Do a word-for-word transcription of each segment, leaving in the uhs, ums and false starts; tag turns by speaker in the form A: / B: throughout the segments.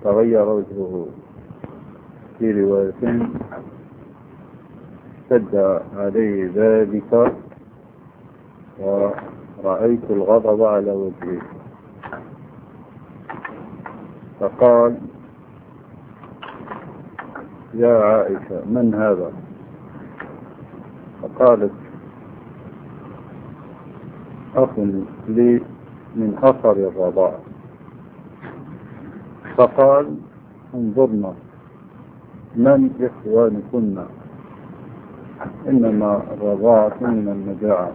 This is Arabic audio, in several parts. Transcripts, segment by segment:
A: تغير وجهه. في رواية اشتد عليه ذلك ورأيت الغضب على وجهه، فقال: يا عائشة من هذا؟ فقالت: أخ لي من أثر الرضاعة. فقال: انظرنا من إخوانكن، إنما الرضاعة من المجاعة.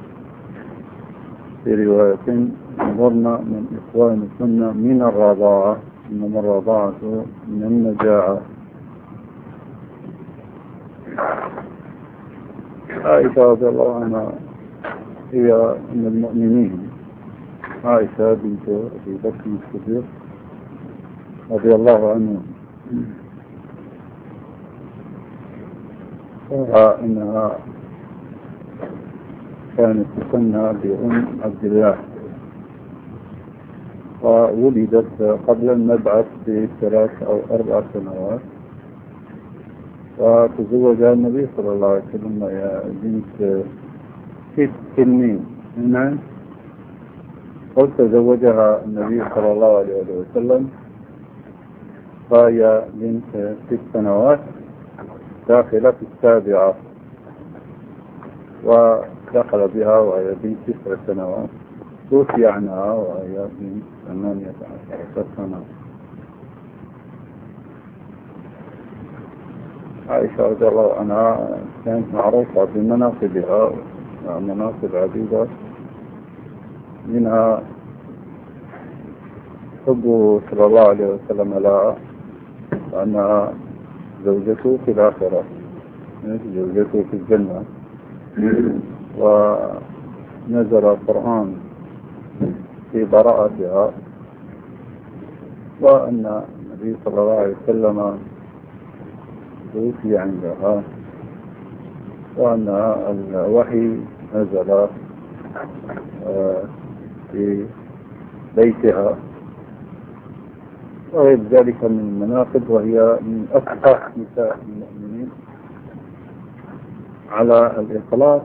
A: في رواية: انظرنا من إخوانكن من الرضاعة، إنما الرضاعة من المجاعة. عائشة رضي الله عنها هي من المؤمنين، عائشة بنت أبي بكر الصديق رضي الله عنه، إنها كانت تسمى بأم عبد الله، وولدت قبل المبعث بثلاث أو أربع سنوات، وتزوجها النبي صلى الله عليه وسلم يا بنت ست سنين. نعم، وتزوجها النبي صلى الله عليه وسلم وهي بنت ست سنوات داخلة في السابعة، ودخل بها وهي بنت تسع سنوات، توفي عنها وهي بنت ثمانية عشر سنة. عائشة رضي الله عنها كانت معروفة بمناقبها ومناقب عديدة، منها حبه صلى الله عليه وسلم لها، وأنها زوجته في الآخرة، زوجته في الجنة، ونزل القرآن في براءتها، وأن النبي صلى الله عليه وسلم توفي عندها، وأن الوحي نزل في بيتها، وغير ذلك من المناقب. وهي من أكثر نساء المؤمنين على الإطلاق،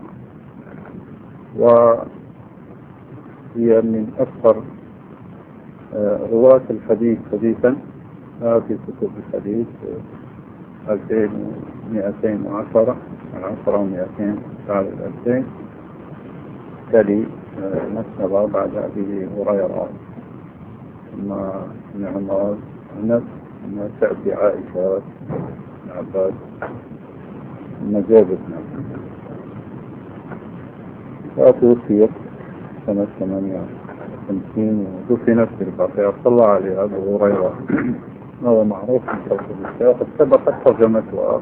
A: وهي من أكثر رواة الحديث حديثا في كتب الحديث، ألفين ومئتين وعشرة عشرة ومئتين على الألفين، تلي نسبة بعد أبي هريرة، ثم نعمار أنس، ثم تأتي عائشة بن عباس، ثم جابر. وتوفيت سنة ثمانية وخمسين ودفنت في البقيع، صلى عليها أبو هريرة، هو معروف من صوت وقد سبقت ترجمتها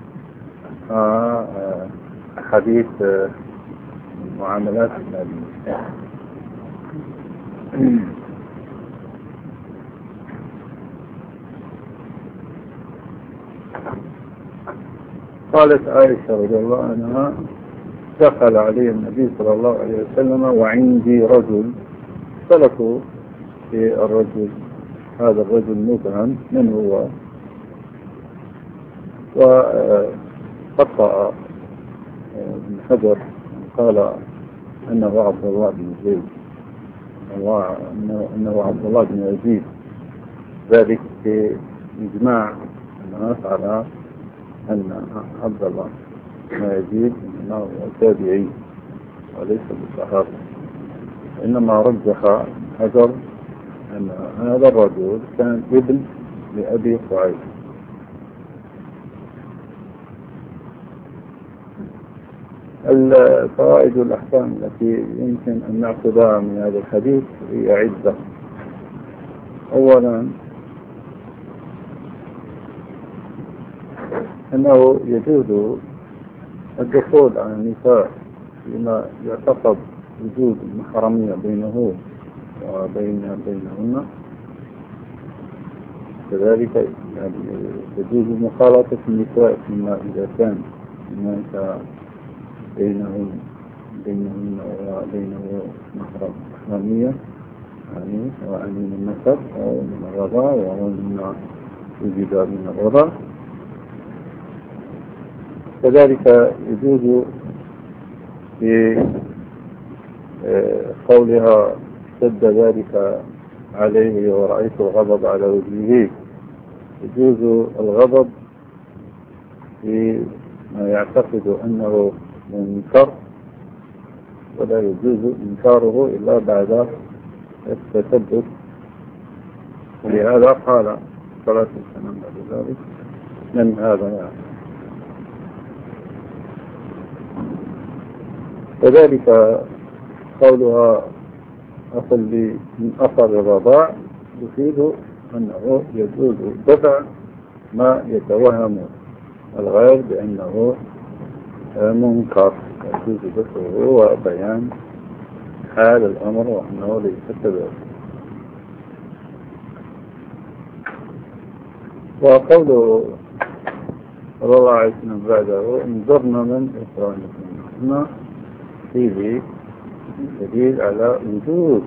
A: حديث معاملات النبي. قالت عائشة رضي الله عنها: دخل علي النبي صلى الله عليه وسلم وعندي رجل. اختلفوا في الرجل، هذا الرجل مبهم من هو، وخطأ ابن حجر قال أنه عبد الله بن زيد، أنه عبد الله بن يزيد، ذلك في إجماع الناس على أن عبد الله بن يزيد أنه تابعي وليس بالصحابة، إنما رجح حجر أن هذا الرجل كان ابن لأبي قعيد. الفوائد والأحكام التي يمكن أن نأخذها من هذا الحديث هي عدة. أولا، أنه يجوز الدخول على النساء فيما يعتقد وجود المحرمية بينه وبين بينهن، كذلك يعني يجوز مخالطة النساء فيما إذا كان هناك بينهن بينهن وبينه محرمية. يعني سواء من النسب أو من الرضاع أو من وجد من الرضاع. كذلك يجوز في قولها اشتد ذلك عليه ورأيت الغضب على وجهه، يجوز الغضب في ما يعتقد أنه منكر، ولا يجوز إنكاره إلا بعد التثبت. ولهذا قال صلاة السلام بعد ذلك من هذا يعني. كذلك قولها أصل لي من أثر الرضاع يفيد أنه يجوز دفع ما يتوهم الغير بأنه منكر، يجوز دفعه وبيان حال الأمر وأنه ليس كذلك. وقوله صلى الله عليه وسلم بعده انظرنا من إخوانكم فيه دليل على وجود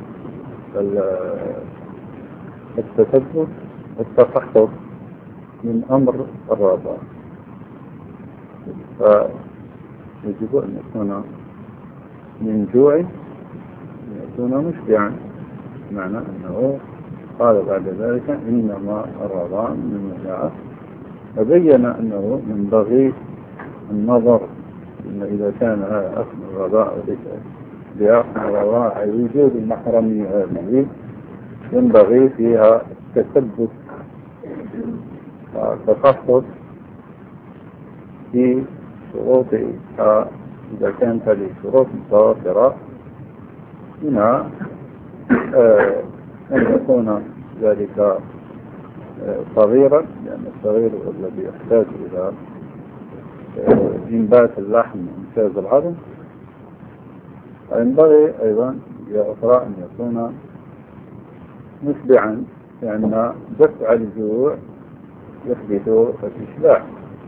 A: التثبت والتفحص من أمر الرضاع، فيجب أن يكون من جوع يكون مشبعا، معنى أنه قال بعد ذلك إنما الرضاع من المجاعة، فبين أنه ينبغي النظر إن إذا كان هذا أخذ الرضاع وليس بأخذ الرضاع أي وجود المحرمية هذه ينبغي فيها التثبت والتخصص في شروطها إذا كانت هذه شروط متوافرة، منها أن يكون ذلك صغيرا، لأن الصغير هو الذي يحتاج إلى إنبات اللحم وإنتاج العظم. وينبغي أيضا لأخرى أن يكون مشبعا، لأن دفع الجوع يحدث الإشباع.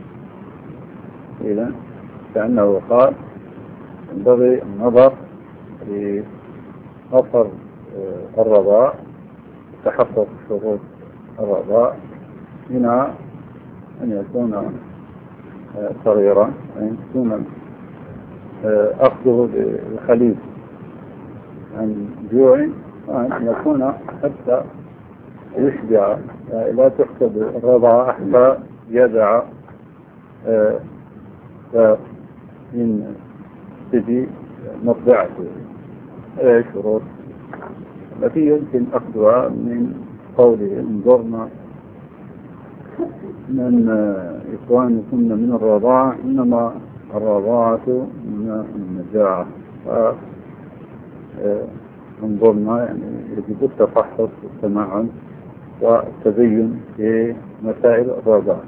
A: إذن كأنه قال ينبغي النظر في أثر الرضاع، تحقق شروط الرضاع، منها أن يكون صغيرا، أن يكون أخذه بالخليل عن جوع، وأن يكون حتى يشبع، لا تحسب الرضاعة حتى يدع من تجي مطبعته شروط التي يمكن أخذها من قوله انظرنا من إخوانكم من الرضاعة، إنما الرضاعة من المجاعة. انظرنا يعني يجب التفحص والتمعن والتبين في مسائل الرضاعة.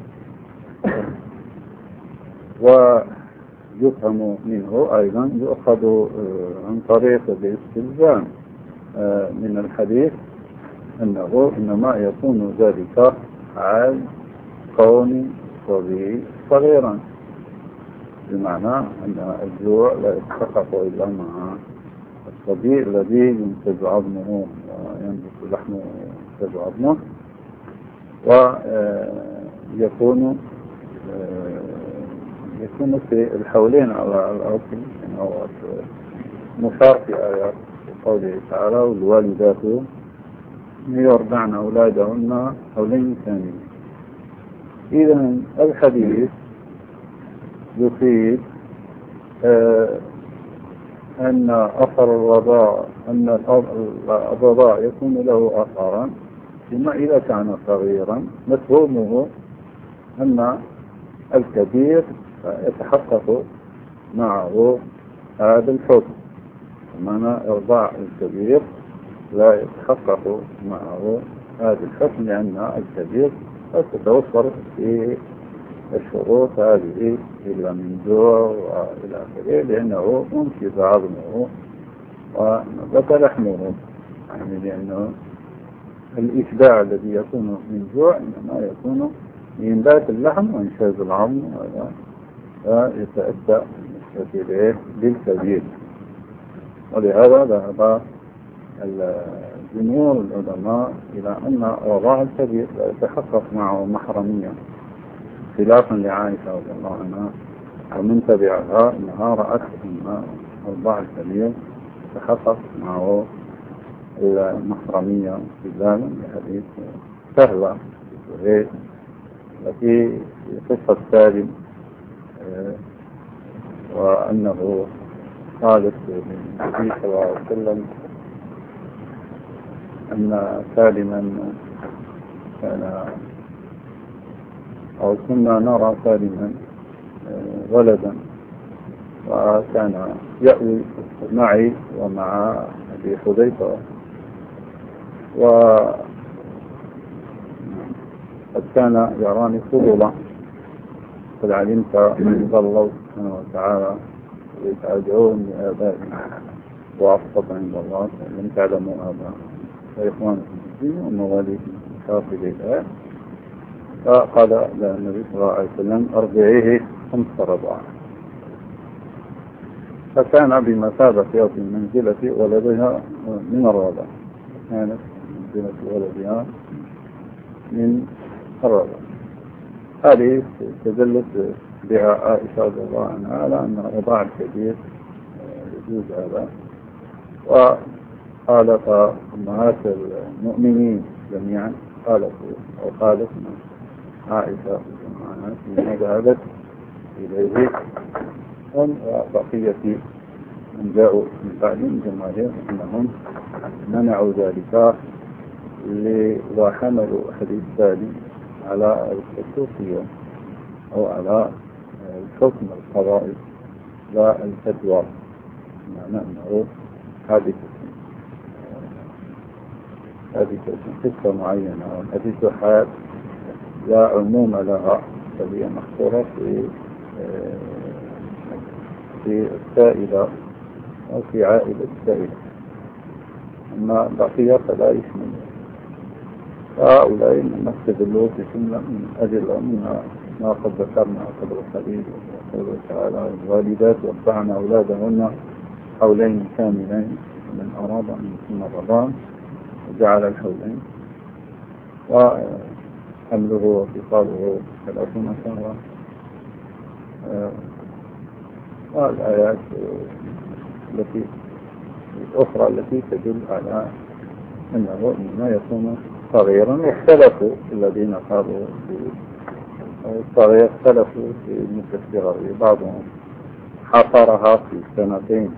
A: ويفهم منه أيضا يؤخذ عن طريق الاستلزام من الحديث أنه إنما يكون ذلك حال كون الصبي صغيرا، بمعنى أن الجوع لا يتحقق إلا مع الصبي الذي ينتج عظمه وينبت لحمه وينتج عظمه، ويكون يكون في الحولين على الأرض، أو مشار في آيات قوله تعالى والوالدات يرضعن أولادهن حولين كاملين. إذا الحديث يفيد آه أن أثر الرضاع أن الرضاع يكون له أثرا، ثم إذا كان صغيرا مفهومه أن الكبير يتحقق معه هذا الحكم، بمعنى إرضاع الكبير لا يتحقق معه هذا الحكم، لأن الكبير لا تتوفر في الشروط هذه إلا من جوع وإلى آخره، لأنه منشف عظمه ونبت لحمه، يعني لأنه الإشباع الذي يكون من جوع إنما يكون إنبات اللحم وإنشاز العظم، ويتأتى بالكبير. ولهذا ذهب جمهور العلماء إلى أن رضاع الكبير لا يتحقق معه محرمية، خلافا لعائشة رضي الله عنها ومن تبعها أنها رأت أن الرضاع الكبير يتحقق معه المحرمية استدلالا بحديث سهلة وهي التي في قصة سالم وأنه قالت للنبي صلى الله عليه وسلم أن سالما كان أو كنا نرى سالما ولدا وكان يأوي معي ومع أبي حذيفة وقد كان يراني فضلا، قد علمت من الله سبحانه وتعالى يتعجعون لآبائهم وأفضل عند الله لم تعلموا آباء وإخوانكم في الدين ومواليكم شافي الآية. فقال النبي صلى الله عليه وسلم أرضعيه خمس رضاعات، فكان بمثابة أو بمنزلة ولدها من الرضاع، كانت منزلة ولدها من الرضاع. هذه تدلت بها عائشة رضي الله عنها على أن الرضاع الكبير يجوز هذا. وقالت أمهات المؤمنين جميعا قالت أو قالت عائشة حين ذهبت إليه هم وبقية من جاءوا من بعدهم جماهير أنهم منعوا ذلك وحملوا حديث سالم على الخصوصية أو على الحكم القضائي لا الفتوى، معنى أنه هذه هذه قصة معينة وهذه حال لا عموم لها، فهي محصورة في في السائلة أو في عائلة السائلة، أما بقية فلا يشمل. هؤلاء نستدلوا في سنة من أجل من ما قد ذكرنا قبل قليل، وقوله تعالى الوالدات يرضعن أولادهن حولين كاملين من أراد أن يتم الرضاعة وجعل الحولين وحمله وفصاله ثلاثون شهرا. والآيات التي الأخرى التي تدل على أنه إنما يكون صغيرا. واختلفوا الذين قالوا في الصغير اختلفوا في مثل الصغر، بعضهم حصرها في سنتين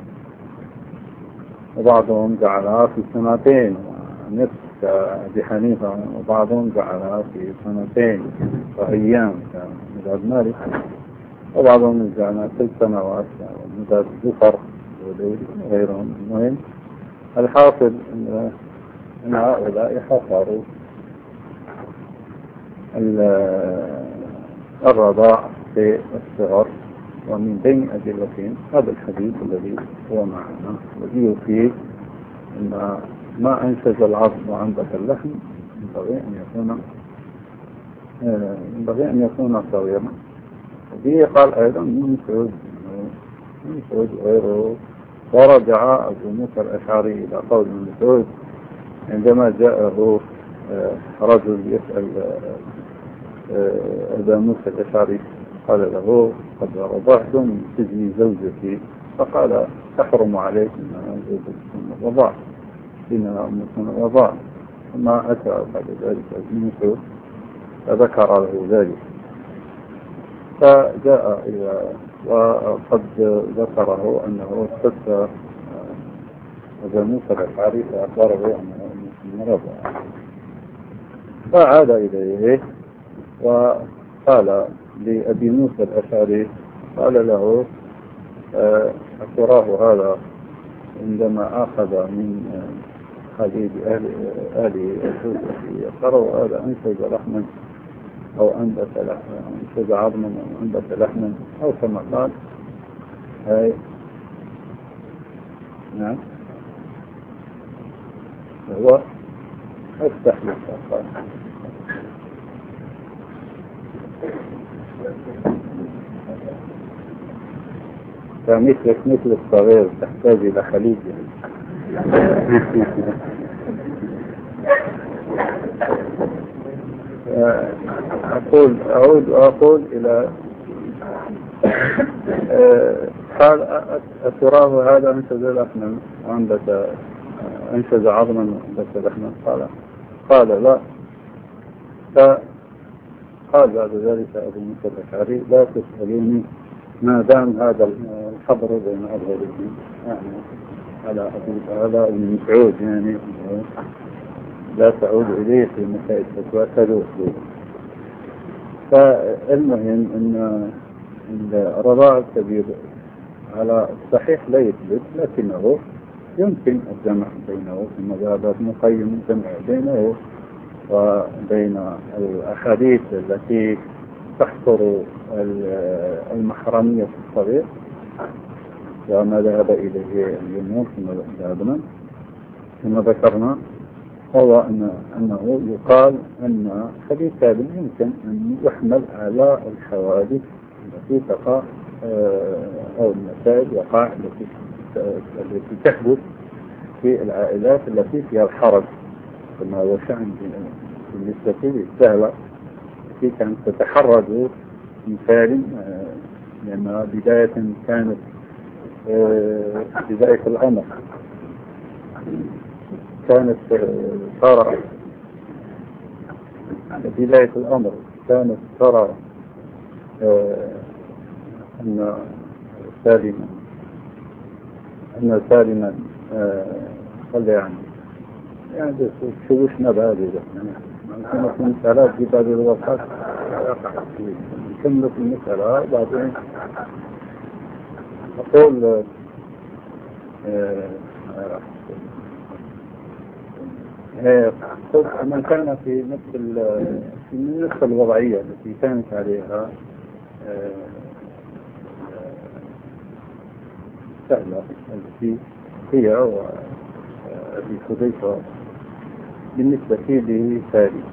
A: وبعضهم جعلها في سنتين ونصف كأبي حنيفة، وبعضهم جعلها في سنتين وأيام كمذهب مالك، وبعضهم جعلها ثلاث سنوات كمذهب زفر وغيرهم. المهم الحاصل أن أن هؤلاء حصروا الرضاع في الصغر. ومن بين أدلتهم هذا الحديث الذي هو معنا الذي يفيد أن ما أنسج العظم وأنبت اللحم ينبغي أن يكون ينبغي أن يكون صغيرا. وبه قال أيضا من مسعود من مسعود غيره. ورجع أبو موسى الأشعري إلى قول من مسعود عندما جاءه رجل يسأل أبا موسى الأشعري قال له قد رضعت من سجن زوجتي، فقال تحرم عليك أنها زوجة من الرضاع إنها أم من الرضاع. ثم أتى بعد ذلك ابن مسعود فذكر له ذلك، فجاء إلى وقد ذكره أنه استفتى أبا موسى الأشعري فأخبره أنه من الرضاع، فعاد إليه وقال لأبي موسى الأشعري قال له أتراه هذا عندما أخذ من حديد أهل أهل الزوجة يقرأ هذا أنسج لحما أو أنبت لحما أنسج عظما أو أنبت لحما أو كما قال. هاي نعم هو افتح للصفحة فمثلك مثل الصغير تحتاج إلى خليج. أقول أعود وأقول إلى قال التراب هذا أنشز لحما وأنبت أنشز عظما وأنبت لحما قال قال لا. فقال بعد ذلك أبو موسى الأشعري لا تسألوني ما دام هذا الحبر بين أظهركم، يعني على هذا ابن مسعود، يعني لا تعود إليه في مسائل الفتوى كذوه. فالمهم أن الرضاع الكبير على الصحيح لا يثبت، لكنه يمكن الجمع بينه في مذهب ابن القيم، الجمع بينه وبين الأحاديث التي تحصر المحرمية في الصغير وما ذهب إليه الجمهور كما ذهبنا كما ذكرنا، هو أن أنه يقال أن حديث هذا يمكن أن يحمل على الحوادث التي تقع أو المسائل وقع التي التي تحدث في العائلات التي فيها الحرج، كما هو شأن بالنسبة للسهلة التي كانت تتحرج من سالم، لأنها بداية كانت بداية الأمر كانت ترى بداية الأمر كانت ترى أن سالما أن سالما قال يعني يعني شوشنا بهذه يعني في المسألة في بعض الوقت نكمل في المسألة بعدين أقول من كان في نفس في نفس الوضعية التي كانت عليها سهلة التي هي وأبي حذيفة بالنسبة لسالم،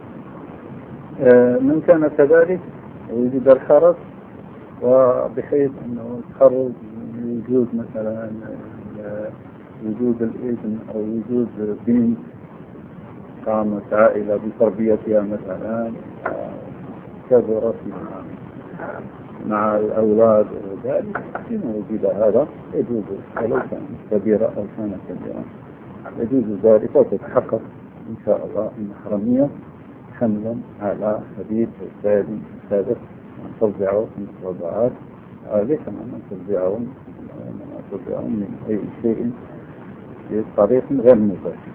A: من كان كذلك ويجد الحرج وبحيث أنه تخرج من وجود مثلا وجود الابن أو وجود بنت قامت عائلة بتربيتها مثلا كبرت مع مع الأولاد وذلك، إن وجد هذا يجوز ولو كان كبيرة أو كان كبيرا يجوز ذلك وتتحقق إن شاء الله المحرمية حملا على حديث السالم السابق من ترضعه من الرضاعات، ليس من ترضعه من ترضعه من أي شيء بطريق غير مباشر.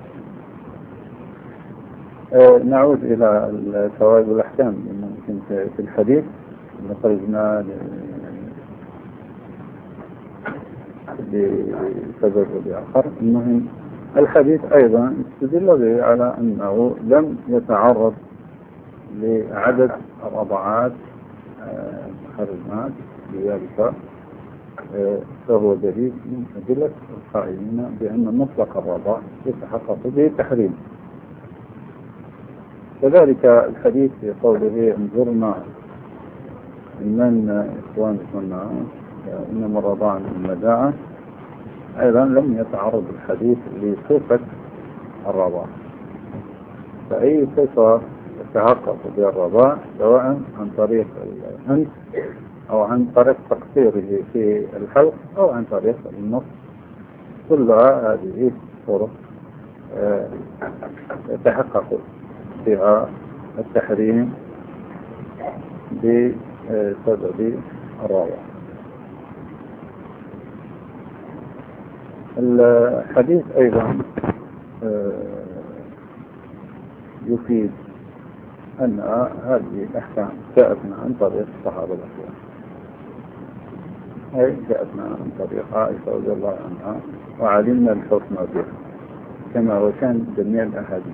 A: أه نعود إلى الفوائد والأحكام ممكن في الحديث خرجنا لسبب آخر. المهم الحديث أيضا استدل به على أنه لم يتعرض لعدد الرضعات المحرمات بذلك، فهو دليل من أدلة القائلين بأن مطلق الرضاع يتحقق به التحريم. كذلك الحديث في قوله انظرنا من إخوانكم إنما الرضاع من المداعة، أيضا لم يتعرض الحديث لصفة الرضاع، فأي صفة يتحقق بها الرضاع سواء عن طريق الأنف أو عن طريق تقصيره في الحلق أو عن طريق النص، كلها هذه طرق يتحقق بها التحريم بسبب الرضاع. الحديث أيضا يفيد أن هذه الأحكام جاءتنا عن طريق الصحابة الأخوان، أي جاءتنا عن طريق عائشة رضي الله عنها وعلمنا الحكم بها كما هو كان جميع الأحاديث.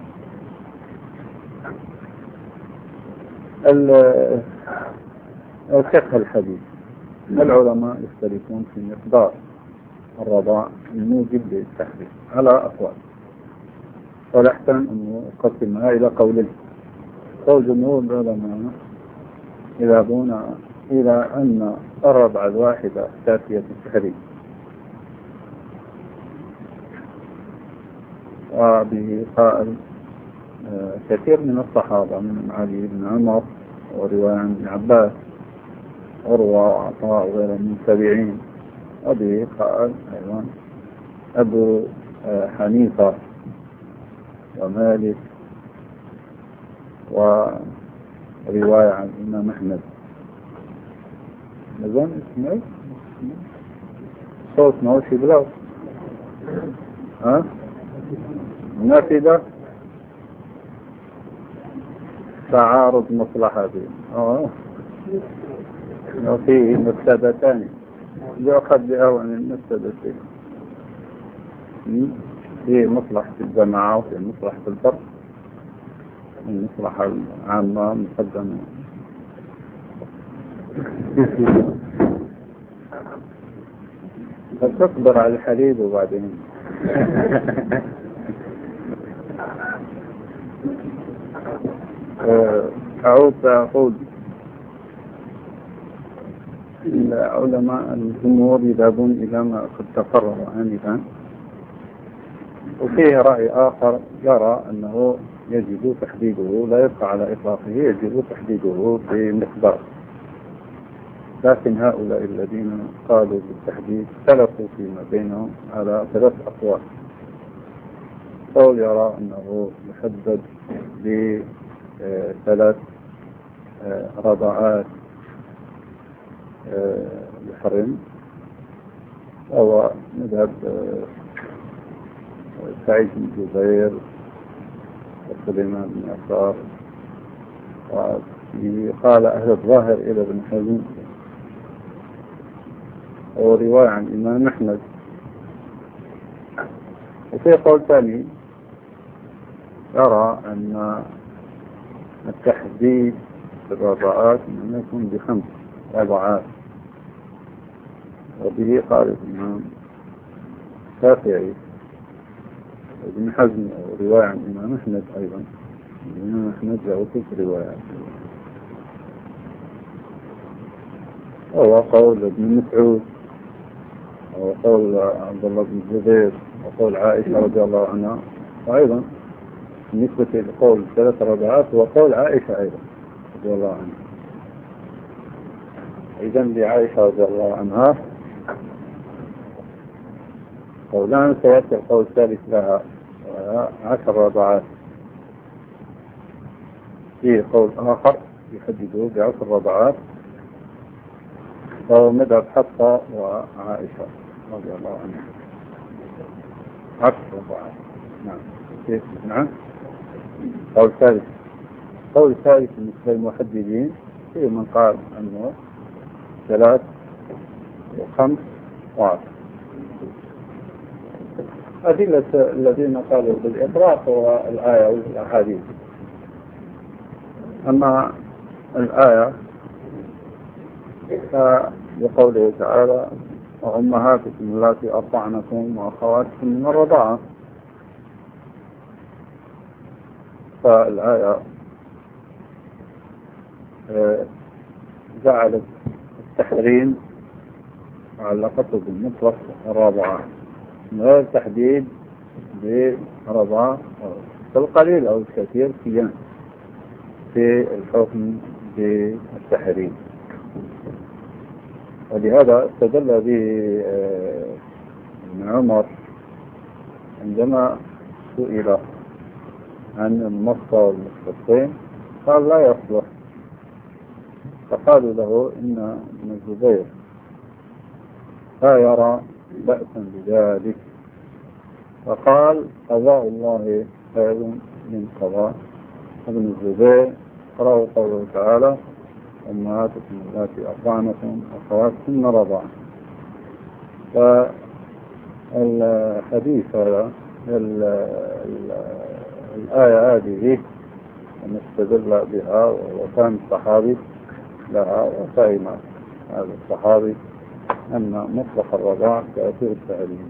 A: الفقه الحديث العلماء يختلفون في مقدار الرضاع الموجب للتحريم على أقوال، والأحسن أن نقسمها إلى قولين. قول جمهور العلماء يذهبون إلى أن الرضعة الواحدة كافية التحريم، وبه قائل كثير من الصحابة من علي بن عمر ورواية عن ابن عباس عروة وعطاء وغيرهم من التابعين. أبي قال أيضا أبو حنيفة ومالك ورواية عن الإمام أحمد. نظام اسمه صوت موشي بلاو ها نافذة تعارض مصلحتين اه وفيه مفسدتان يؤخذ بأول المفسدتين، في مصلحة الجماعة وفي مصلحة الفرد. المصلحة العامة مقدمة. تصبر على الحليب وبعدين أعود أقول العلماء الجمهور يذهبون إلى ما قد تقرر آنفا، وفيه رأي آخر يرى أنه يجب تحديده، لا يبقى على إطلاقه، يجب تحديده بمقدار. لكن هؤلاء الذين قالوا بالتحديد اختلفوا فيما بينهم على ثلاث أقوال. قول يرى أنه يحدد بثلاث رضعات يحرم، وهو مذهب سعيد بن جبير وسليمان بن يسار، وقال أهل الظاهر إلى ابن حزم، ورواية عن الإمام أحمد. وفي قول ثاني يرى أن التحديد في الرضاعات أن يكون بخمس رضاعات، وبه قال الإمام الشافعي وابن حزم، ورواية عن الإمام أحمد أيضا. الإمام أحمد له ست روايات، وهو قول ابن مسعود وقول عبد الله بن الزبير وقول عائشة رضي الله عنها. وأيضا بالنسبة لقول ثلاث رضعات هو قول عائشة أيضا رضي الله عنها. إذن لعائشة رضي الله عنها قولان، سيأتي القول الثالث لها عشر رضعات. فيه قول آخر يحدده بعشر رضعات، وهو مذهب حفصة وعائشة رضي الله عنها، عشر رضعات. نعم كيف نعم. قول ثالث قول الثالث بالنسبة للمحددين فيه من قال أنه ثلاث وخمس وعشر. أدلة الذين قالوا بالإطلاق هو الآية والأحاديث. أما الآية فبقوله تعالى وأمهاتكم اللاتي أرضعنكم وأخواتكم من الرضاعة، فالآية جعلت التحريم علقته بالمطلق الرضاعة من غير تحديد برضاعة بالقليل أو الكثير كيان في الحكم بالتحريم. ولهذا استدل به ابن عمر عندما سئل عن المصة والمصطين قال لا يصلح، فقالوا له إن ابن الزبير لا يرى بأسا بذلك، فقال قضاء الله خير من قضاء ابن الزبير. قرأوا قوله تعالى أمهاتكم اللاتي أرضعنكم وأخواتكم من الرضاعة. فالحديث هذا الآية هذه نستدل بها وفهم الصحابي لها، وفهم هذا الصحابي أن مطلق الرضاع كأثير التعليم.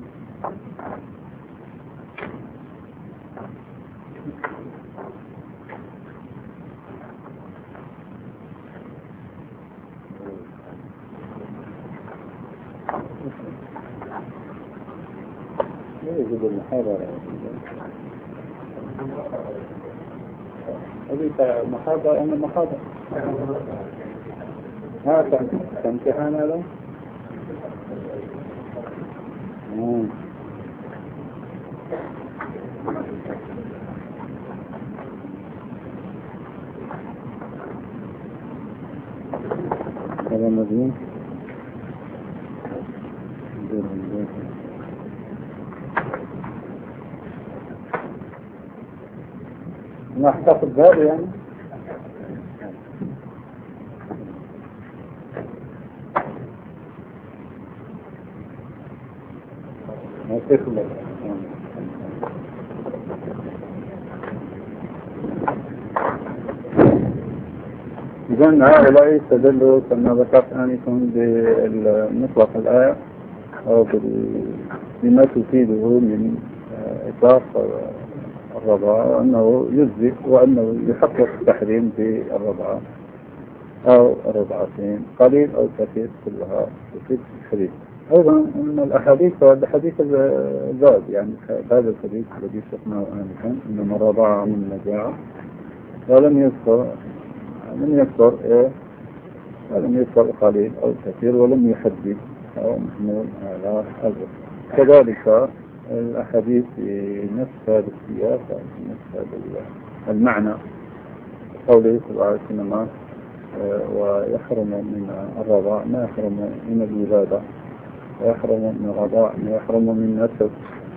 A: يجب المحاضرة هذه محاضرة أنا محاضرة ها كان امتحان هذا هذا مدين ما احتفظ بهذا يعني ما تخلص إذن هؤلاء استدلوا كما ذكرت آنفا بمطلق الآية أو بما تفيده من إطلاق الرضاعة وأنه يجزئ وأنه يحقق التحريم بالرضاعة أو الرضعتين قليل أو كثير كلها تفيد التحريم. أيضا من الأحاديث والحديث الزاد يعني هذا الحديث الذي شفناه آنفا إنما الرضاعة من النجاعة ولم يذكر لم يذكر إيه ولم يذكر قليل أو كثير ولم يحدد أو محمول على هذا. كذلك الأحاديث في نفس هذا السياق في نفس هذا المعنى قوله صلى الله عليه وسلم ويحرم من الرضاع ما يحرم من الولادة ويحرم من الرضاع ما يحرم من نسب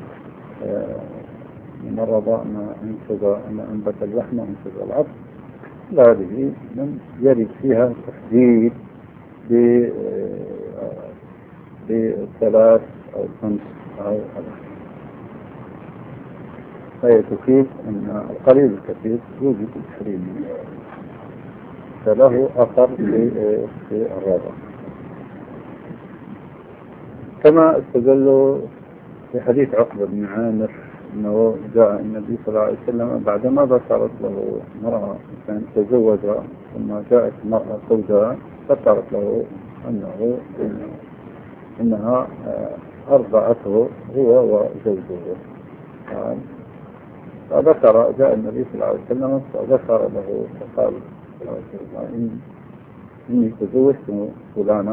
A: من الرضاع ما أنتج ما أنبت اللحم وأنتج العظم. هذه لم يرد فيها تحديد بثلاث أو خمس أو أكثر. فهي تفيد أن القليل الكثير يوجد التحريم فله أثر في الرضا. كما استدلوا في حديث عقبة بن عامر أنه جاء النبي صلى الله عليه وسلم بعدما ذكرت له مرأة كان تزوج ثم جاءت مرأة زوجها ذكرت له أنه إنها أرضعته هو وزوجه. فذكر جاء النبي صلى الله عليه وسلم فذكر له فقال إن إني تزوجت فلانة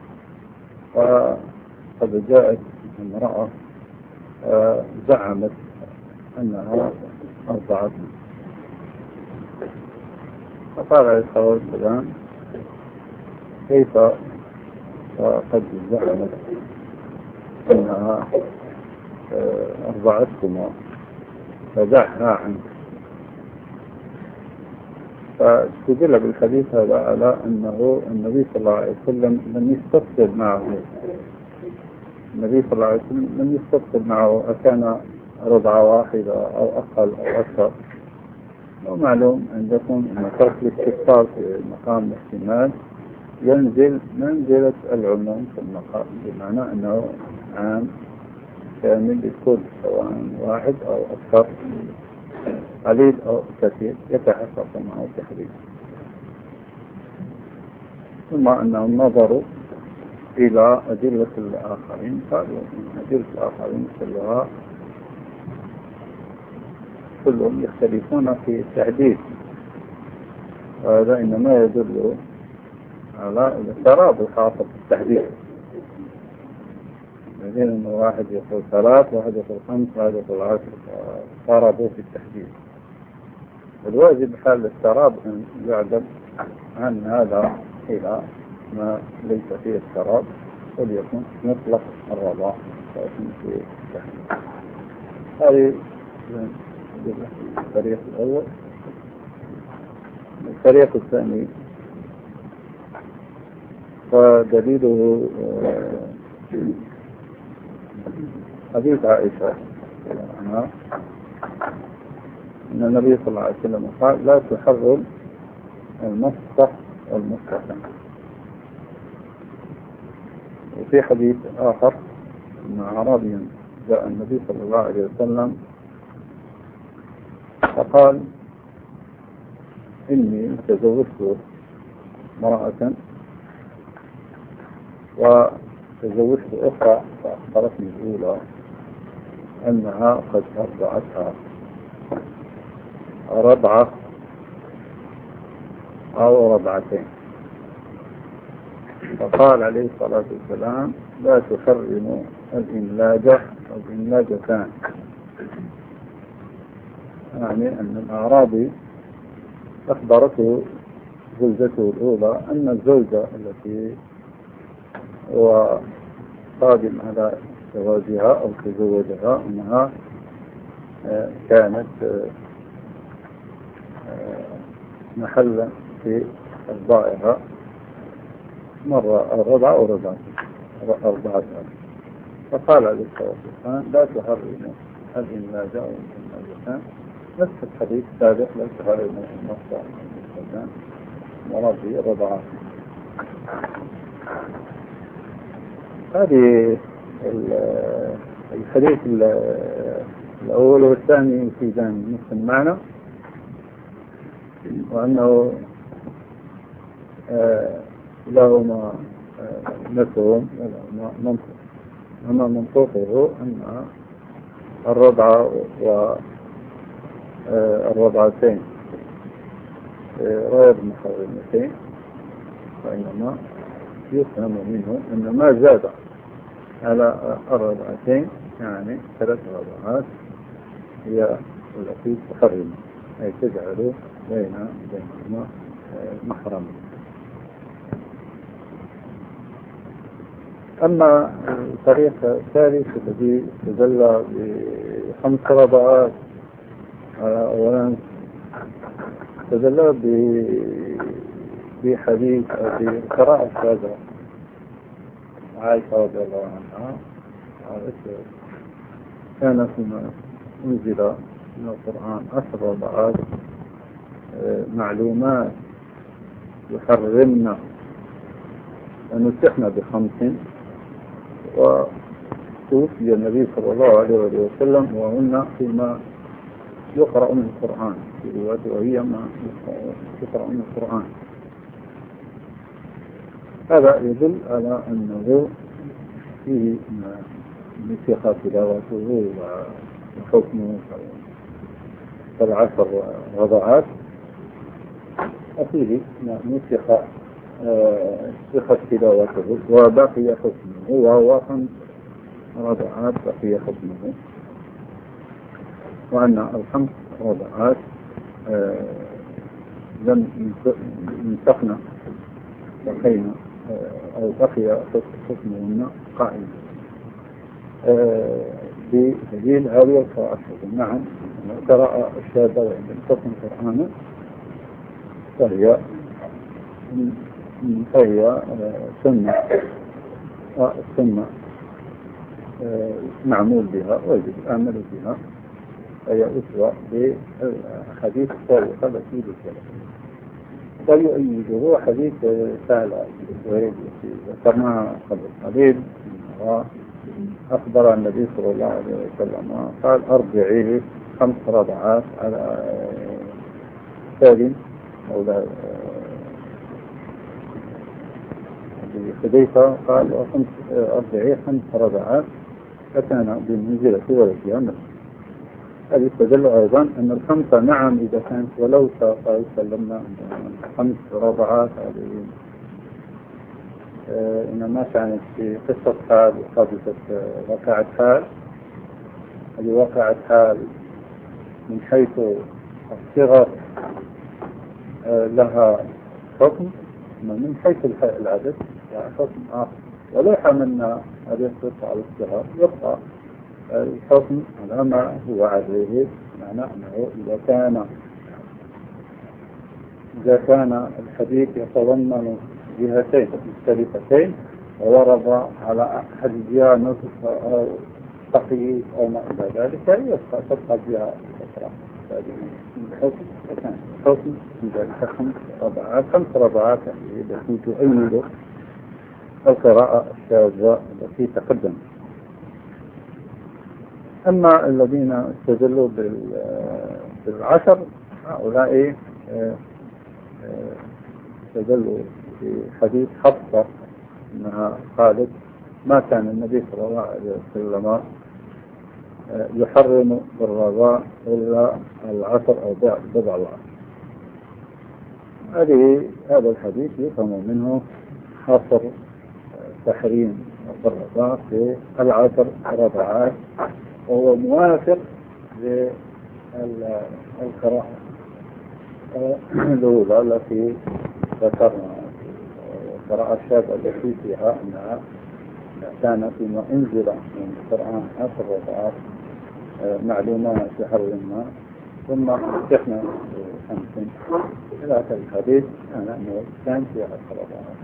A: فقد جاءت امرأة زعمت أنها أرضعت. فقال عليه الصلاة والسلام كيف قد زعمت أنها أرضعتكما فدعها عنك. فاستدل بالحديث هذا على أنه النبي صلى الله عليه وسلم لم يستفسر معه النبي صلى الله عليه وسلم لم يستفسر معه أكان رضعة واحدة أو أقل أو أكثر. ومعلوم عندكم أن ترك الاستفسار في مقام الاحتمال ينزل منزلة العموم في المقام بمعنى أنه عام كامل للكل سواء واحد أو أكثر قليل أو كثير يتحقق معه التحريم. ثم أنهم نظروا إلى أدلة الآخرين قالوا أن أدلة الآخرين كلها كلهم يختلفون في التحديد وهذا إنما يدل على الترابط حاصل في التحديد. الذين أن واحد يقول ثلاث واحد يقول خمس واحد يقول عشر ترابطوا في التحديد. الواجب حال التراب أن يعدل عن هذا إلى ما ليس فيه التراب وليكن مطلق الرضاع في التحديد. هذه الطريق الأول. الطريق الثاني ودليله حديث عائشة عنها أن النبي صلى الله عليه وسلم قال لا تحرم المسطح والمستحم. وفي حديث آخر أن أعرابيا جاء النبي صلى الله عليه وسلم فقال إني تزوجت امرأة وتزوجت أخرى فأخبرتني الأولى أنها قد أرضعتها رضعة أو ربعتين. فقال عليه الصلاة والسلام لا تحرموا الإملاج الإملاجتان، يعني أن الأعرابي أخبرته زوجته الأولى أن الزوجة التي هو قادم على زواجها أو تزوجها أنها كانت محلا في أرضائها مرة الرضع أو رضعت أربعة. فقال عليه الصلاة والسلام لا تحرموا الإملاج أو الإملاجتان، نفس الحديث السابق لا تحرموا النص والإملاجتان ورضي الرضعات. هذه الحديث الأول والثاني يفيدان نفس المعنى، وأنه لهما مفهوم ولهما منطق. أما منطقه أن الرضعة والرضعتين غير محرمتين، وإنما يفهم منه أن ما زاد على الرضعتين يعني ثلاث رضعات هي التي تحرم، أي تجعل بين بينهما محرما. أما الطريق الثالث الذي تدل بخمس رضعات، أولا تدل بحديث أو بقراءة هذا عائشة رضي الله عنها قالت كان فيما أنزل من القرآن عشر رضعات معلومات يحرمنا ونسحنا بخمس، وتوفي النبي صلى الله عليه وسلم وهن فيما يقرأ من القرآن في رواية وهي ما يقرأ من القرآن. هذا يدل على أنه فيه نسخ تلاوته وحكمه كالعشر رضعات، وفيه نسخ نسخ تلاوته وبقي حكمه، وهو خمس رضعات بقي حكمه، وأن الخمس رضعات لم ينسخن بقينا أو بقي حكمهن قائما بدليل هذه القراءة. نعم قراءة الشهادة وعند الحكم القرآن فهي فهي سنة، والسنة معمول بها ويجب العمل بها، فهي أسوة بحديث السابقة التي ذكرت. ويؤيده حديث سهل الزهير التي ذكرناها قبل قليل، أخبر النبي صلى الله عليه وسلم قال أربعيه خمس رضعات على سالم مولى حذيفة، قال أربعيه خمس رضعات فكان بمنزلة ولدها نفسه. هذا يستدل أيضا أن الخمسة نعم إذا كانت ولو قال سلمنا خمس رضعات هذه آه إنما كانت في قصة حال وحادثة وقعت حال. هذه وقعت حال من حيث الصغر آه لها حكم، من حيث العدد لها حكم آخر. ولو حملنا هذه القصة على الصغر يبقى الحكم على ما هو عليه، معنى أنه إذا كان إذا كان الحديث يتضمن جهتين مختلفتين وورد على أحد الجهات نصف أو تقييد أو ما إلى ذلك يبقى تبقى الجهة الأخرى. الحكم كان الحكم إذا خمس رضعات خمس رضعات التي تؤيد القراءة الشاذة التي تقدم. أما الذين استدلوا بالعشر هؤلاء استدلوا في حديث حفصة أنها قالت ما كان النبي صلى الله عليه وسلم يحرم بالرضاع إلا العشر أو بضع العشر. هذه هذا الحديث يفهم منه حصر تحريم الرضاعة في العشر رضعات، وهو موافق للقراءة الأولى التي ذكرنا، القراءة الشاذة التي فيها أنها كان فيما أنزل من القرآن عشر رضعات معلومات تحرمنا ثم فتحنا خمسين إلى آخر الحديث كان أنه كان في عشر رضعات.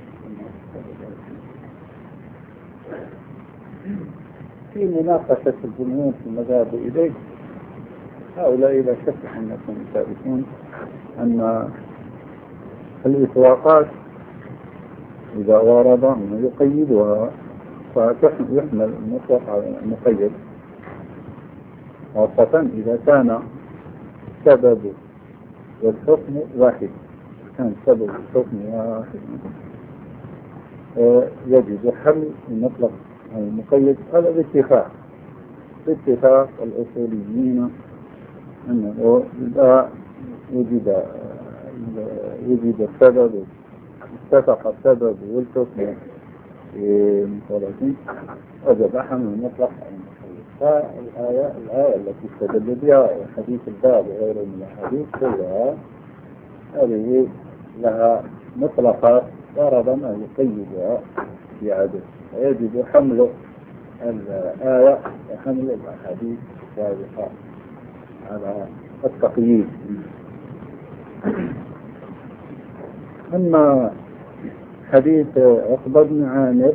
A: في مناقشة الجمهور في المذاهب إليه، هؤلاء لا شك أنكم تعرفون أن الإطلاقات إذا ورد أنه يقيدها فيحمل المطلق على المقيد، خاصة إذا كان سبب والحكم واحد. كان سبب الحكم واحد يجب حمل المطلق على المقيد. هذا باتفاق باتفاق الأصوليين أنه إذا وجد وجد السبب، اتفق السبب والحكم ولكن وجب حمل المطلق على المقيد. فالآية الآية التي استدل بها حديث الباب وغيره من الحديث كلها هذه لها مطلقات ورد ما يقيدها بعدد، ويجب حمل الآية وحمل الأحاديث السابقة على التقييد. أما حديث عقبة بن عامر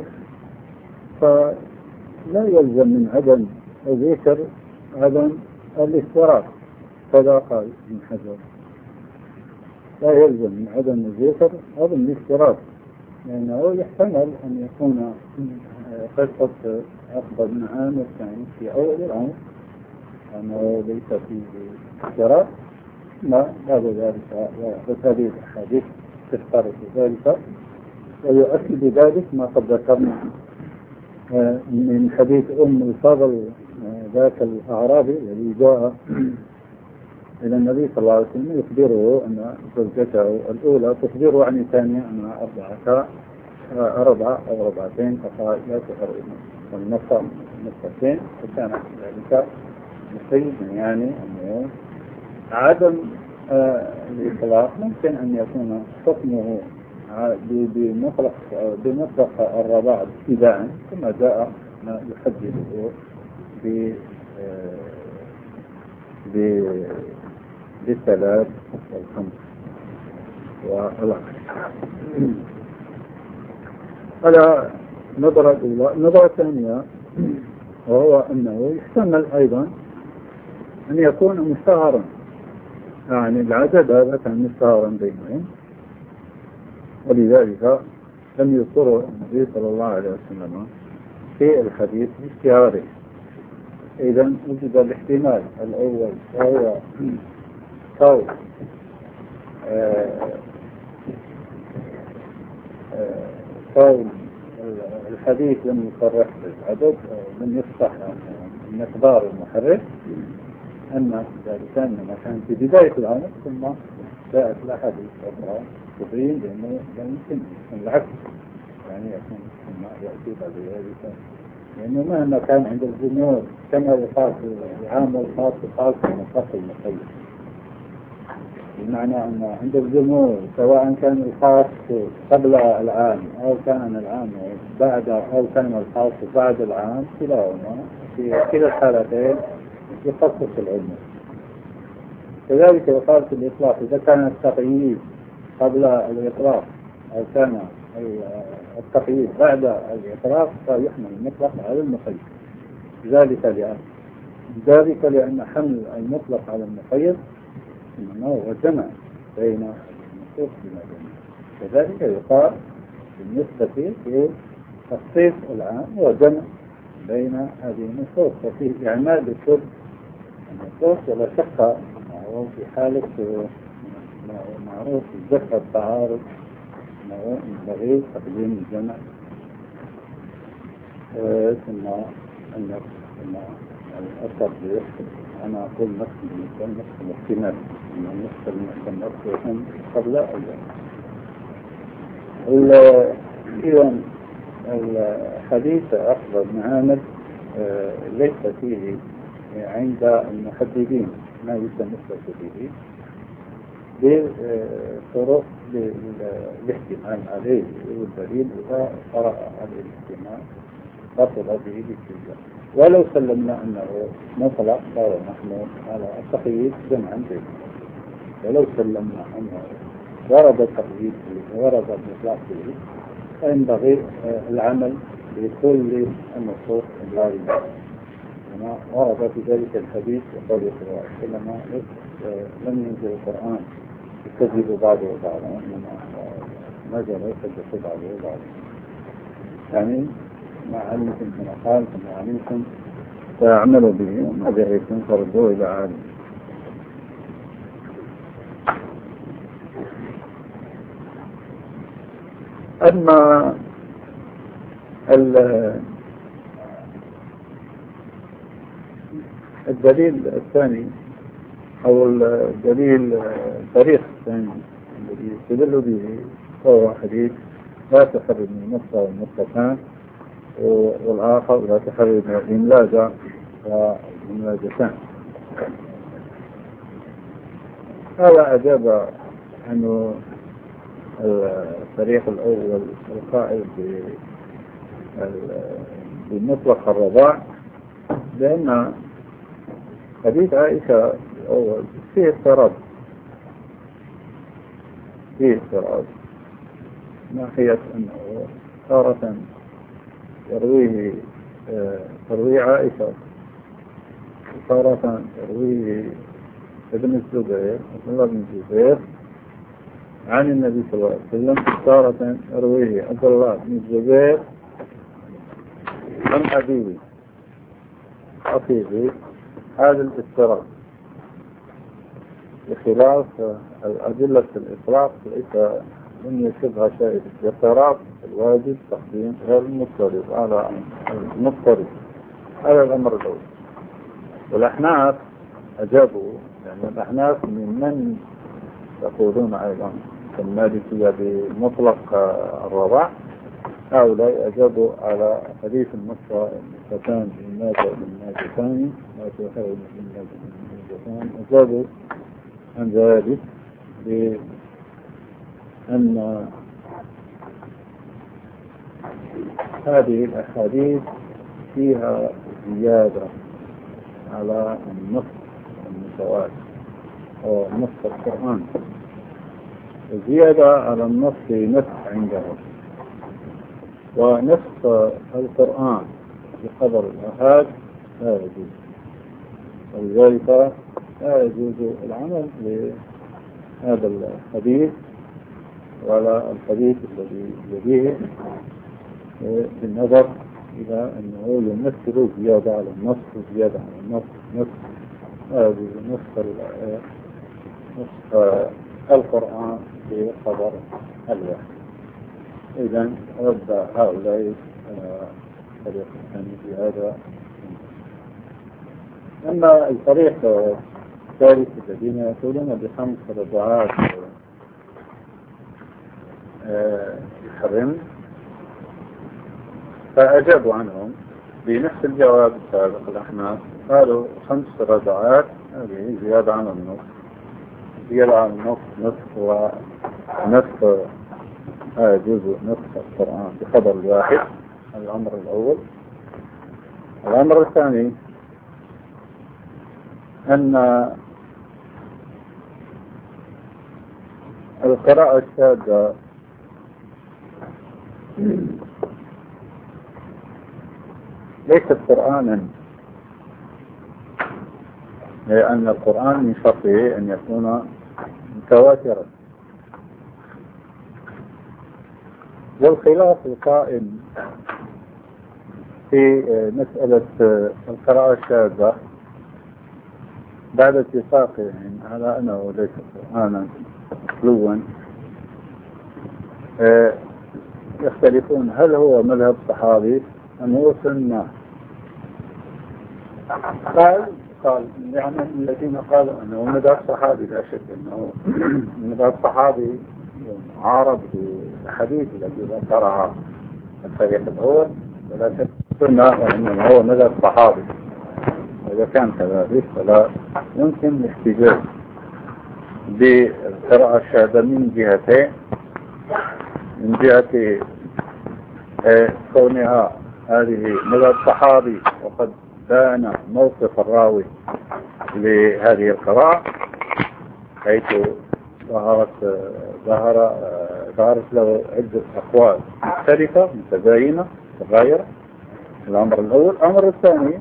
A: فلا يلزم من عدم ذكر عدم الاشتراك، كذا قال ابن حجر، لا يلزم من عدم الذكر عدم الاشتراك، لأنه يحتمل أن يكون قصة عقبة بن عامر كان في أول الأمر أنه ليس فيه اشتراك، ما بعد ذلك هذه الأحاديث تفترض ذلك، ويؤكد ذلك ما قد ذكرنا من حديث أم الفضل ذاك الأعرابي الذي جاء إلى النبي صلى الله عليه وسلم يخبره أن زوجته الأولى تخبره عن الثانية أنها أربعة أربعة أو أربعتين، فقال لا تحرم والنصف نصفتين، فكان ذلك مخيف، يعني أنه عدم الإطلاق ممكن أن يكون حكمه بمطلق بمطلق الرضاع ابتداء، ثم جاء ما يحدده ب بالثلاث والخمس والعشر. هذا نظرة أولى. النظرة الثانية وهو أنه يحتمل أيضا أن يكون مشتهرا، يعني العدد هذا كان مشتهرا بينهم، ولذلك لم يذكره النبي صلى الله عليه وسلم في الحديث باشتهاره. إذا وجد الاحتمال الأول وهو قول قول الحديث لم يصرح بالعدد، لم يصح المقدار المحرك، أن ذلك أنما كان في بداية الأمر ثم جاءت الأحاديث أخرى تبين بأنه لا يمكن العكس، يعني يكون ثم يأتي بعد ذلك، لأنه مهما كان عند الجمهور كما يقال في العام والخاص يقال في الخاص المقيد، بمعنى أن عند الجمهور سواء كان الخاص قبل العام أو كان العام بعد أو كان الخاص بعد العام، كلاهما في كلا الحالتين يخصص العلم. كذلك يقال في الإطلاق إذا كان التقييد قبل الإطلاق أو كان التقييد بعد الإطلاق فيحمل المطلق على المقيد. ذلك لأن ذلك لأن حمل المطلق على المقيد إنما هو جمع بين النصوص بما بينه. كذلك يقال بالنسبة لتخصيص العام هو جمع بين هذه النصوص، وفيه إعمال لكل النصوص، ولا شك معروف في حالة معروف الذكر التعارض أنه ينبغي تقديم الجمع ثم النفس ثم التطبيق. أنا أقول نفس المثل نفس الاحتمال أن النفس المحتمل يكون قبل الجمع. إذا الحديث أخذ بن عامر ليس فيه عند المحددين ما يتمثل به بطرق الاحتمال عليه والدليل إذا قرأ عليه الاحتمال بطل به بالكلية. ولو سلمنا أنه مطلق صار محمول على التقييد جمعا به، ولو سلمنا أنه ورد التقييد فيه ورد المطلق فيه فينبغي العمل بكل النصوص الواردة كما ورد في ذلك الحديث وقال صلى الله عليه وسلم لم ينزل القرآن يكذب بعضه بعضا وإنما نزل يكذب بعضه بعضا، يعني ما علمكم كما قال كما علمكم فاعملوا به وما جهلتم فردوه إلى عالم. أما الدليل الثاني أو الدليل الطريق الثاني الذي يستدل به هو حديث لا تحرم من النص والنصتان، والآخر لا تحرم من الإملاج والإملاجتان. هذا أجاب عنه الطريق الأول القائل بمطلق الرضاع، لأن حديث عائشة الأول فيه اضطراب فيه اضطراب ناحية أنه تارة يرويه تروي عائشة تارة يرويه ابن الزبير عبد الله بن الزبير عن النبي صلى الله عليه وسلم، تارة يرويه عبد الله بن الزبير عن أبيه أخيه. هذا الاضطراب بخلاف الأدلة الإطلاق ليس من يشبه شيء الاضطراب الواجب تقديم غير المضطرب على المضطرب. هذا الأمر الأول. والأحناف أجابوا، يعني الأحناف من يقولون أيضا كالمالكية بمطلق الرضاع، هؤلاء أجابوا على حديث النص النصتان بالناجة بالناجتان لا تحرم بالناجة بالناجتان، أجابوا عن ذلك بأن هذه الأحاديث فيها زيادة على النص المتواتر أو نص القرآن، زيادة على النص نص عندهم، ونص القرآن بقدر الآحاد لا يجوز، ولذلك لا يجوز العمل بهذا الحديث ولا الحديث الذي يليه بالنظر إلى أنه يمثل زيادة على النص وزيادة على النص نص هذه نص نص القرآن بقدر الواحد. إذن رد هؤلاء الطريق الثاني في هذا. أما الطريق الثالث الذين يقولون بخمس رضعات يحرم، فأجابوا عنهم بنفس الجواب السابق. الأحناف قالوا خمس رضعات هذه زيادة عن النصف، زيادة عن النصف نصف ونصف جزء نصف القرآن بقدر الواحد. الأمر الأول. الأمر الثاني أن القراءة الشاذة ليست قرآنا، لأن القرآن من شرطه أن يكون متواترا. والخلاف القائم في مسألة القراءة الشاذة بعد اتفاقهم على أنه ليس قرآنا متلوا يختلفون هل هو مذهب صحابي أم هو سنة. قال قال يعني الذين قالوا أنه مذهب صحابي لا شك أنه مذهب صحابي عارض الحديث الذي ذكرها الفريق الأول فلا شك سنة وإنما هو مذهب صحابي، وإذا كان كذلك فلا يمكن الاحتجاج بالقراءة الشاذة من جهتين، من جهة كونها هذه مذهب صحابي وقد بان موقف الراوي لهذه القراءة حيث ظهرت ظهر ظهرت له عدة أقوال مختلفة متباينة متغايرة. الأمر الأول. الأمر الثاني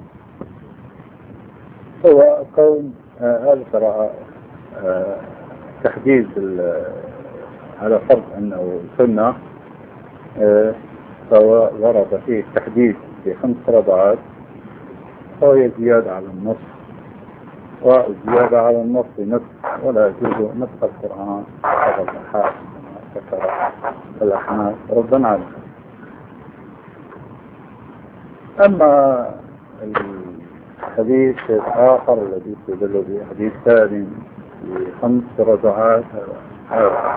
A: هو كون هذه القراءة تحديد على فرض أنه سنة، فهو ورد فيه التحديد في خمس رضعات، فهي زيادة على النص، وزيادة على النص نفس، ولا يجوز نسخ القرآن هذا الحال ذكر الأحناف ردا عليه. أما الحديث الآخر الذي يستدل به حديث ثاني بخمس رضعات، هذا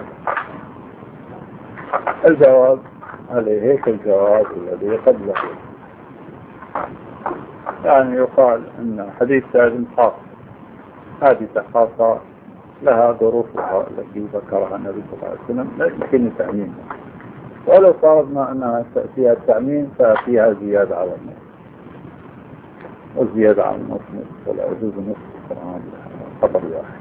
A: الجواب عليه هيك الجواب الذي قبله، يعني يقال أن حديث سالم خاص، هذه خاصة لها ظروفها التي ذكرها النبي صلى الله عليه وسلم لا يمكن تأمينها، ولو فرضنا أنها فيها التأمين ففيها زيادة على النص، والزيادة على النص نصف، ولا يجوز نصف القرآن خطر واحد.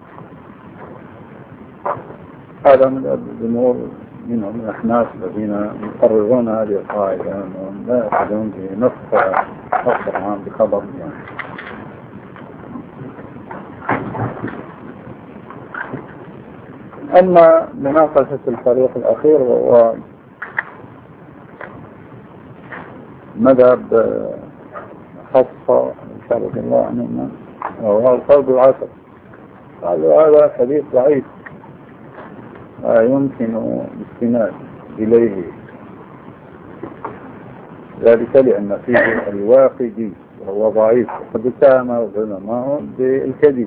A: هذا من الأمور منهم الأحناف الذين يقررون هذه القاعدة أنهم لا يأخذون بنصف القرآن بخبر واحد. أما مناقشة الفريق الأخير وهو مذهب خاصة إن شاء الله عنهما وهو القول بالعشر، قالوا هذا حديث ضعيف يمكن الاستناد إليه، ذلك لأن فيه الواقدي وهو ضعيف وقد اتهم العلماء بالكذب،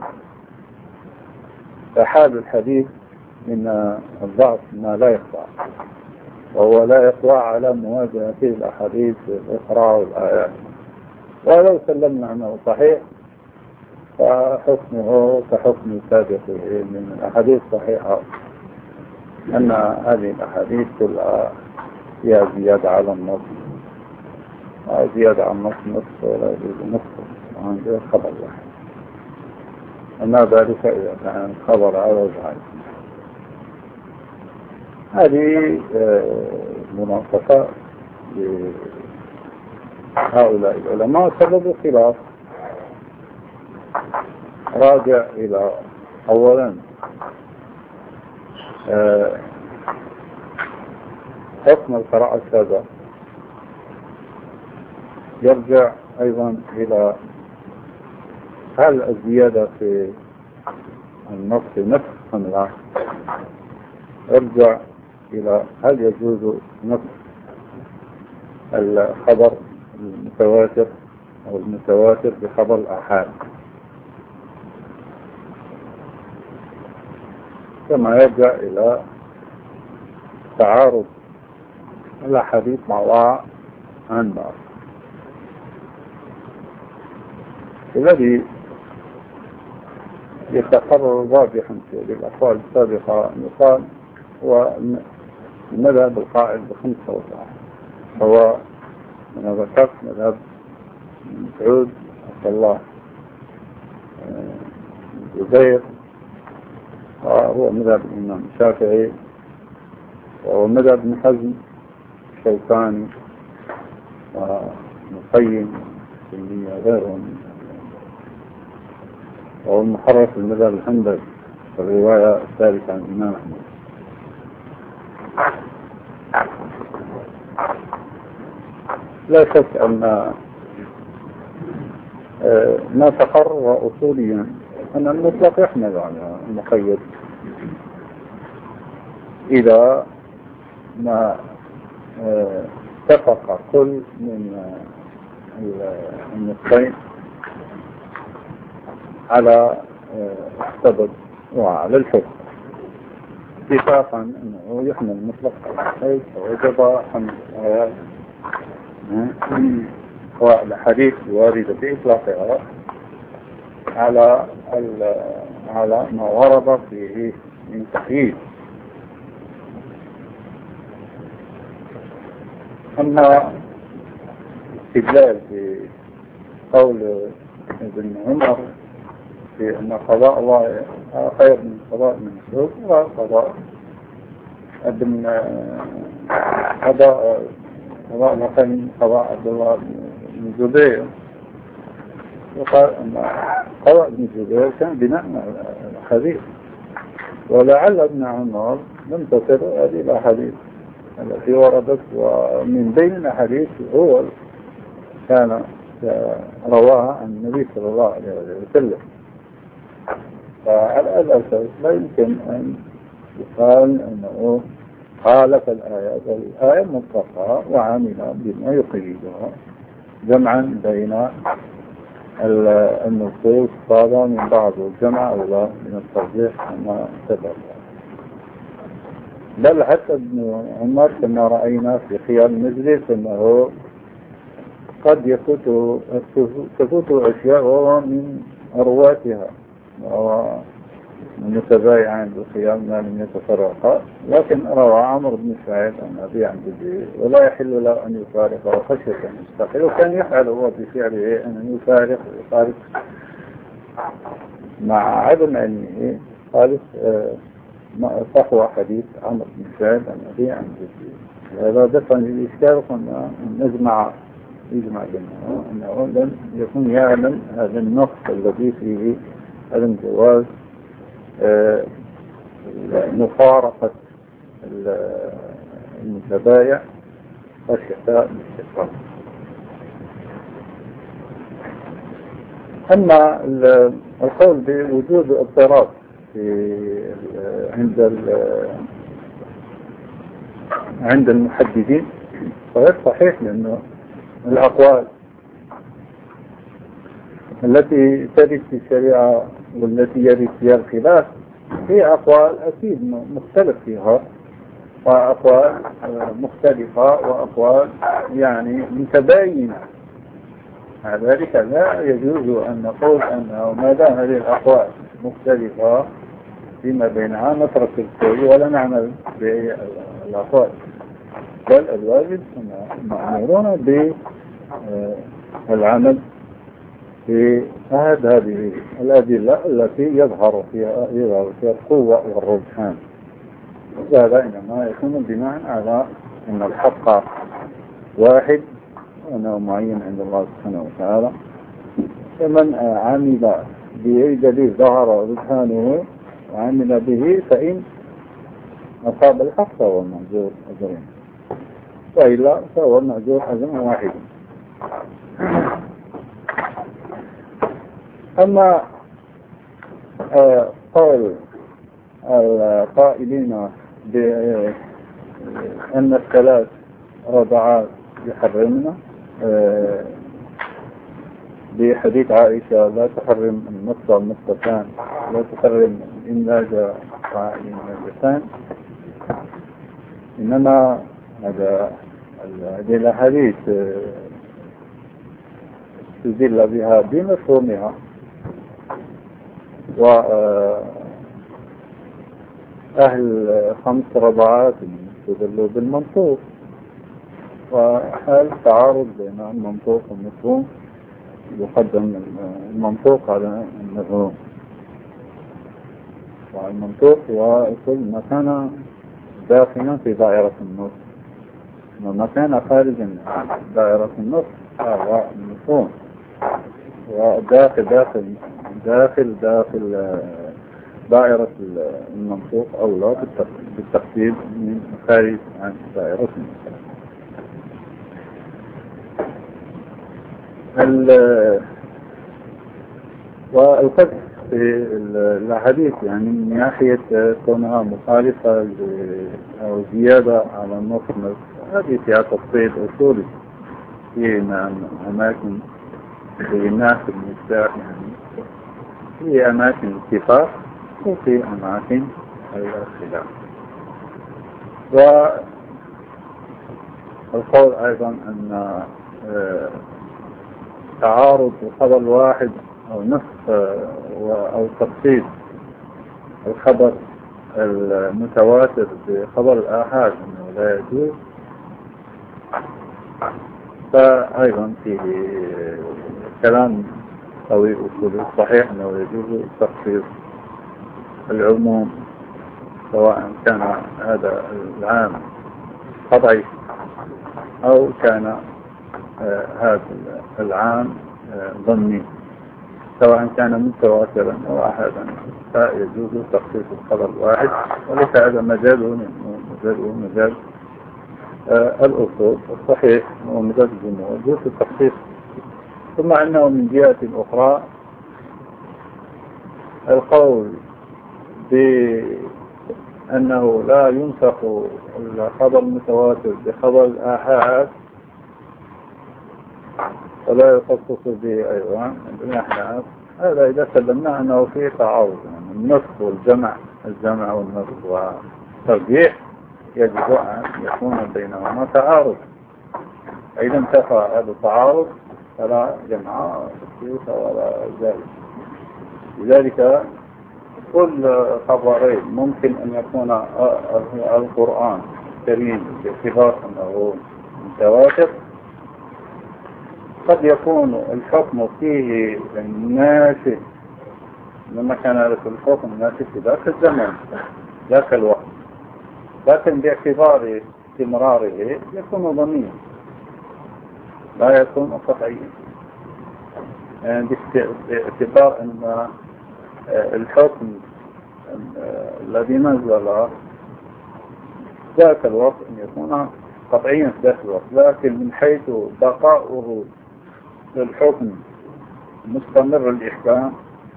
A: فحال الحديث من الضعف ما لا يخضع، وهو لا يخضع على مواجهة الأحاديث الأخرى والآيات. ولو سلمنا أنه صحيح فحكمه كحكم سابقه من الأحاديث الصحيحة، أن هذه الأحاديث كلها فيها زيادة على النص، زيادة على النص نصف ولا يجوز نصف عن غير خبر واحد، أما ذلك إذا كان خبر على وجهين. هذه مناقشة لهؤلاء العلماء. سبب الخلاف راجع إلى أولا حكم القراءة الشاذة، يرجع أيضا إلى هل الزيادة في النص نفس أم لا، يرجع إلى هل يجوز نص الخبر المتواتر أو المتواتر بخبر الآحاد، كما يرجع إلى تعارض الأحاديث مع بعض عن بعض. الذي يتقرر واضحا في الأقوال السابقة يقال هو المذهب القائل بخمس رضعات، هو من ذكرت مذهب مسعود عبد الله زبير، وهو مذهب الإمام الشافعي، وهو مذهب ابن حزم الشوكاني ومقيم سنية غيرهم، وهو المحرر في المذهب الحنبلي في الرواية الثالثة عن الإمام أحمد. لا شك أن ما تقرر أصوليا أن المطلق يحمل على المقيد إذا ما اتفق كل من النصين على السبب وعلى الحكم. اتفاقا أنه يحمل مطلق الحيث وجب حمل الآيات والحديث الواردة بإطلاقها على على ما ورد فيه من تحييد. أما استدلال في قول ابن عمر في أن قضاء الله خير من قضاء من السوق وقضاء ابن قضاء قضاء مثلا قضاء عبد الله بن الزبير، وقال أن قضاء ابن الزبير كان بناء على الحديث، ولعل ابن عمر لم تصل هذه الأحاديث التي وردت، ومن بين الأحاديث هو كان رواها عن النبي صلى الله عليه وسلم. فعلى الأساس لا يمكن أن يقال أنه خالف الآيات، الآية مطلقة وعمل بما يقيدها جمعا بين النصوص صادة من بعض الجمع أو لا من الترجيح كما سبق. بل حتى ابن عمر كما رأينا في خيار المجلس أنه قد يفوت تفوت أشياء وهو من أرواتها وهو متبايعا بالخيار ما لم يتفرقا، لكن روى عمرو بن سعيد عن أبي عن جده ولا يحل له أن يفارق خشية أن يستقل، وكان يفعل هو بفعله أن يفارق ويفارق مع عدم علمه خالص صحوى حديث عمرو بن سعيد عن أبي عن جده. هذا دفع للإشكال قلنا نجمع يجمع بينه أنه لم يكن يعلم هذا النص الذي فيه عدم جواز مفارقة المتبايع والشفاء بالاستقرار. أما القول بوجود اضطراب في عند عند المحددين فغير صحيح، لأنه الأقوال التي ترد في الشريعة والتي يرد فيها الخلاف هي أقوال أكيد مختلف فيها، وأقوال مختلفة وأقوال يعني متباينة. مع ذلك لا يجوز أن نقول أنه ما دام هذه الأقوال مختلفة فيما بينها نترك الكل ولا نعمل بالأقوال، بل الواجب مأمورون بالعمل في أحد هذه الأدلة التي يظهر فيها يظهر فيها القوة والرجحان. وهذا إنما يكون بناء على أن الحق واحد وأنه معين عند الله سبحانه وتعالى، فمن عمل بأي دليل ظهر رجحانه وعمل به فإن أصاب الحق فهو المأجور أجرين، وإلا فهو المأجور أجر واحد. أما قول القائلين بأن الثلاث رضعات يحرمنا بحديث عائشة لا تحرم النص والنصفتان لا تحرم الإنلاج والإنلاجتان، إنما هذا هذه الأحاديث تدل بها بمفهومها، وأهل خمس رضعات تدلوا بالمنطوق، وحال تعارض بين المنطوق والمفهوم يقدم المنطوق على المفهوم، والمنطوق هو كل ما كان داخلا في دائرة النص، وما كان خارجا عن دائرة النص هو المفهوم، وداخل داخل داخل داخل دائرة المنطوق أو لا بالتقسيم من خارج عن دائرة النص. والقدس في الحديث يعني من ناحية كونها مخالفة أو زيادة على النص، هذه فيها تفصيل أصولي في أماكن في الناس المفتاح، يعني في أماكن اتفاق وفي أماكن الخلاف. والقول أيضا أن تعارض الخبر الواحد أو نصف أو تخصيص الخبر المتواتر بخبر الآحاد أنه لا يجوز، فأيضا في كلام قوي أصولي صحيح أنه يجوز تخصيص العموم سواء كان هذا العام قطعي أو كان آه هذا العام آه ضمني، سواء كان متواترا أو أحدا، فيجوز تخصيص الخبر الواحد، وليس هذا مجاله مجاله مجال آه الأصول الصحيح ومجال الجمهور يجوز التخصيص. ثم أنه من جهة أخرى القول بأنه لا ينسخ الخبر المتواتر بخبر الآحاد ولا يخصص به أيضا الأحناف، هذا إذا سلمنا أنه فيه تعارض، يعني النصف والجمع، الجمع والنصف والترجيح يجب أن يكون بينهما تعارض، إذا انتفى هذا التعارض فلا جمع ولا ذلك. لذلك كل خبرين ممكن أن يكون القرآن الكريم باعتبار أنه متواتر، قد يكون الحكم فيه ناسخ لما كان لك الحكم ناسخ في ذاك الزمن ذاك الوقت، لكن باعتبار استمراره يكون ضمنيا لا يكون قطعيا، يعني باعتبار أن الحكم الذي نزل ذاك الوقت أن يكون قطعيا في ذاك الوقت، لكن من حيث بقاؤه للحكم مستمر الإحكام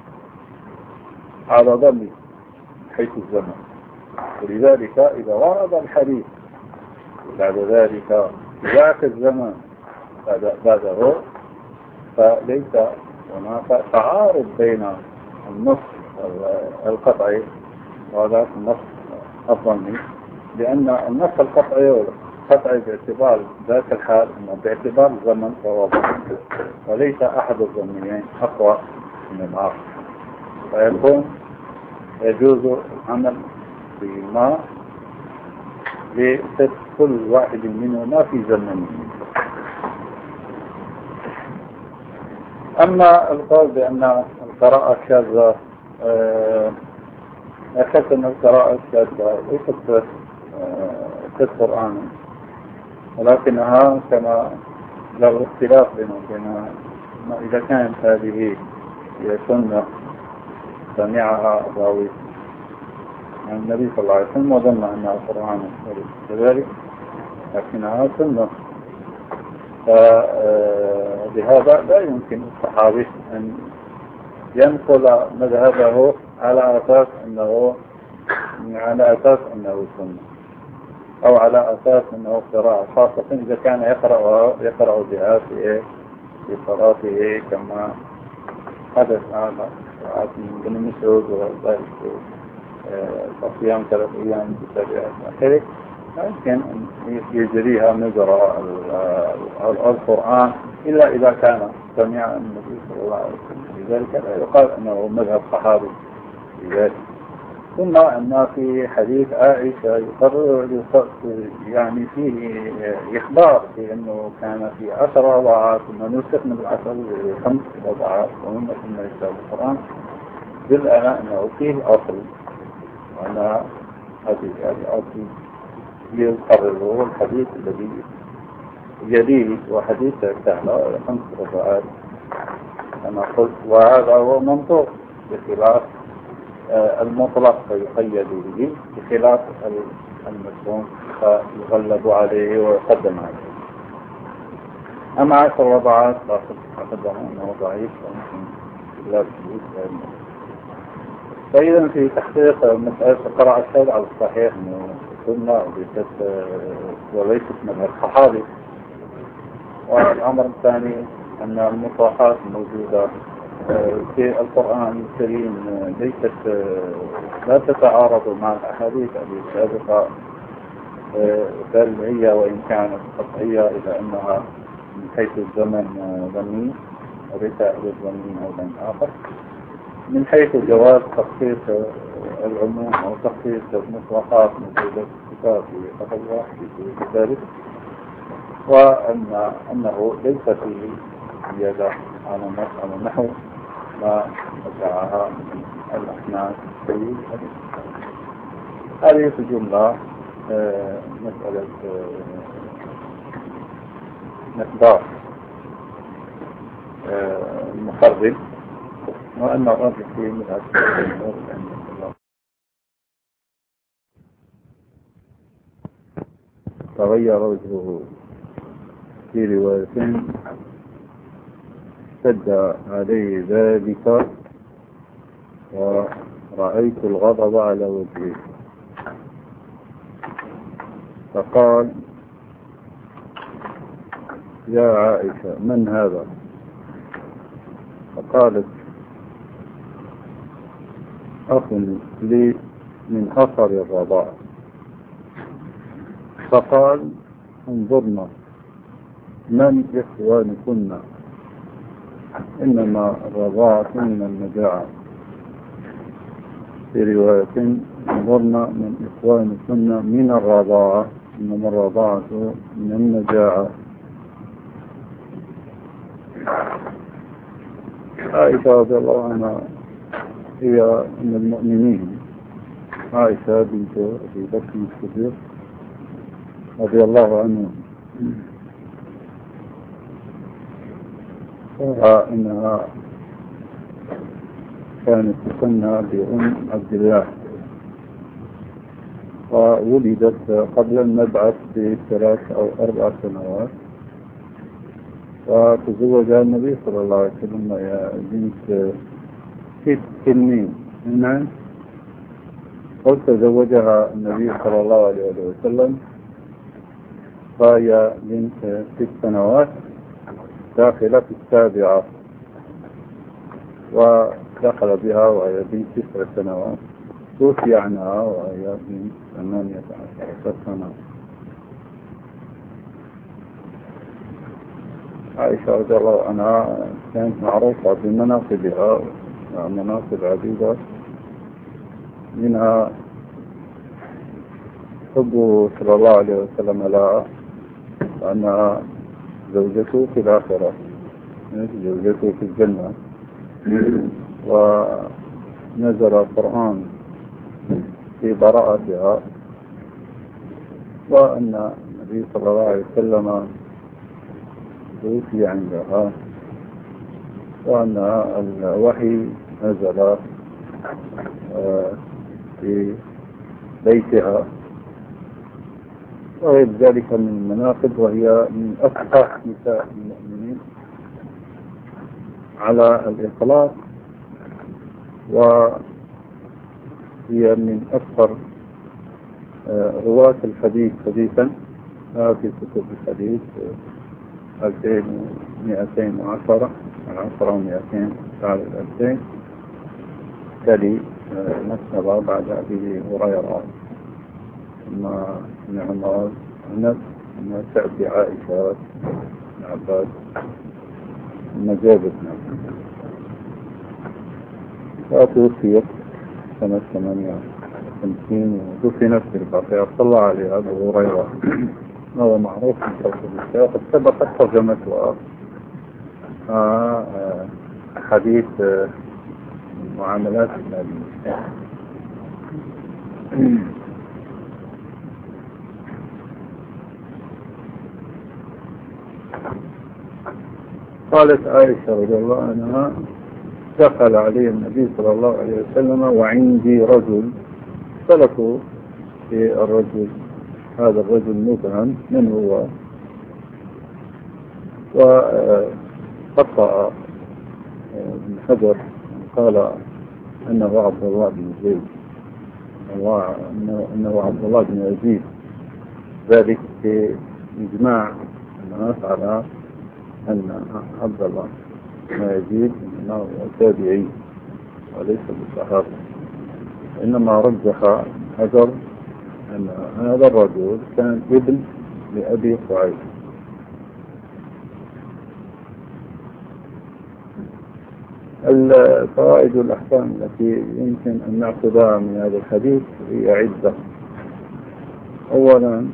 A: على ضمن من حيث الزمن. ولذلك إذا ورد الحديث بعد ذلك ذاك الزمن بعده فليس هناك تعارض بين النص القطعي وذاك النص الظني، لأن النص القطعي والقطعي باعتبار ذاك الحال باعتبار الزمن فهو ظني، وليس أحد الظنيين أقوى من الآخر، فيكون يجوز العمل بما لصدق كل واحد منهما في زمنه. أما القول بأن القراءة الشاذة أكدت أن القراءة الشاذة ليست في القرآن، ولكنها كما له اختلاف بينه وبينها إذا كانت هذه هي سنة سمعها الراوي عن النبي صلى الله عليه وسلم وظن أنها القرآن كذلك، لكنها سنة، فبهذا لا يمكن الصحابي أن ينقل مذهبه على أساس أنه على أساس أنه سنة أو على أساس أنه قراءة، خاصة إذا كان يقرأ يقرأ بها في في صلاته كما حدث على من بن مسعود وذلك صيام ثلاث أيام بسبع آخره، يمكن أن يجريها مجرى القرآن إلا إذا كان سمع النبي صلى الله عليه وسلم، لذلك لا يقال أنه مذهب صحابي لذلك. ثم أن في حديث عائشة يقرر يعني فيه إخبار في أنه كان في عشر وضعات ثم نسخ من العشر خمس وضعات ومما كنا يشتغل القرآن، دل على أنه فيه أصل، وأن هذه الأصل يقرره الحديث الذي يليه وحديث سهل خمس وضعات كما قلت، وهذا هو منطوق بخلاف المطلق فيقيد به، بخلاف المسلم فيغلب عليه ويقدم عليه. أما عشر وضعات فقدم أنه ضعيف وممكن لا بجوز. فإذا في تحقيق مسألة القراءة الشاذة على الصحيح أنه سنة وليست من الصحابي. والأمر الثاني أن المصطلحات الموجودة في القرآن الكريم ليست لا تتعارض مع الأحاديث السابقة بل هي وإن كانت قطعية إلا أنها من حيث الزمن ظني وليس الظني أيضا آخر. من حيث جواز تخصيص العموم أو تخصيص المطلقات من الكتاب في لفظ واحد في ذلك، وأن أنه ليس فيه زيادة على على النحو ما رجعها من الأحناف في هذه في الجملة مسألة مقدار المخرج، وأن الراجح فيه من هذه الأمور تغير وجهه في رواية اشتد عليه ذلك ورأيت الغضب على وجهه، فقال يا عائشة من هذا؟ فقالت أخ لي من أثر الرضاعة. فقال انظرنا من إخوانكن، إنما الرضاعة من المجاعة. في رواية انظرنا من إخوانكن من الرضاعة، إنما الرضاعة من المجاعة. عائشة رضي الله عنها هي من المؤمنين، عائشة بنت أبي بكر الصديق رضي الله عنه، وإنها كانت تسمى بأم عبد الله، وولدت قبل المبعث بثلاث أو أربع سنوات، وتزوجها النبي صلى الله عليه وسلم يا بنت ست سنين. نعم، وتزوجها النبي صلى الله عليه وسلم وهي بنت ست سنوات داخلة في السابعة، ودخل بها وهي بنت تسع سنوات، توفي عنها وهي بنت ثمانية عشر سنة. عائشة رضي الله عنها كانت معروفة بمناقبها، مناقب عديدة، منها حبه صلى الله عليه وسلم لها، وأنها زوجته في الآخرة، زوجته في الجنة، ونزل القرآن في براءتها، وأن النبي صلى الله عليه وسلم توفي عندها، وأن الوحي نزل في بيتها، وغير ذلك من المناقب. وهي من أفقه نساء المؤمنين على الإطلاق، وهي من أكثر رواة الحديث حديثا في كتب الحديث، ألفين ومئتين وعشرة عشرة ومئتين على الألفين، تلي نسبة بعد أبي هريرة ثم ابن عمر أنس ثم تأتي عائشة بن عباس ثم جابر. وتوفيت سنة ثمانية وخمسين ودفنت في البقيع، صلى عليها أبو هريرة، هو معروف من صوت وقد سبقت ترجمتها حديث معاملات النبي. قالت عائشة رضي الله عنها دخل علي النبي صلى الله عليه وسلم وعندي رجل، سلكوا في الرجل، هذا الرجل مبهم من هو، وقطع ابن حجر قال أنه عبد الله بن زيد، أنه عبد الله بن يزيد، ذلك في إجماع الناس على أن عبد الله بن يزيد أنه تابعي وليس بالصحابة، إنما رجح حجر أن هذا الرجل كان ابن لأبي قعيد. الفوائد والأحكام التي يمكن أن نأخذها من هذا الحديث هي عدة. أولا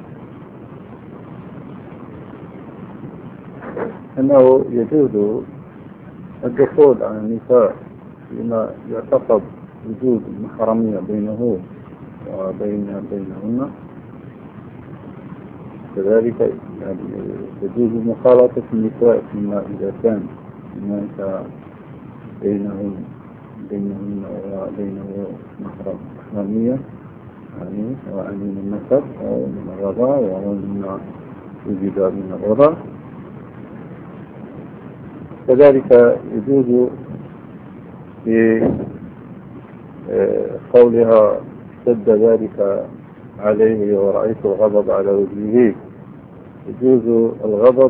A: أنه يجوز الدخول على النساء فيما يعتقد وجود المحرمية بينه وبين بينهن، كذلك يعني يجوز مخالطة النساء فيما إذا كان هناك بينهم بينهن وبينه محرمية، يعني سواء من النسب أو من الرضاع أو من وجد من الرضاع. كذلك يجوز في قولها اشتد ذلك عليه ورأيت الغضب على وجهه، يجوز الغضب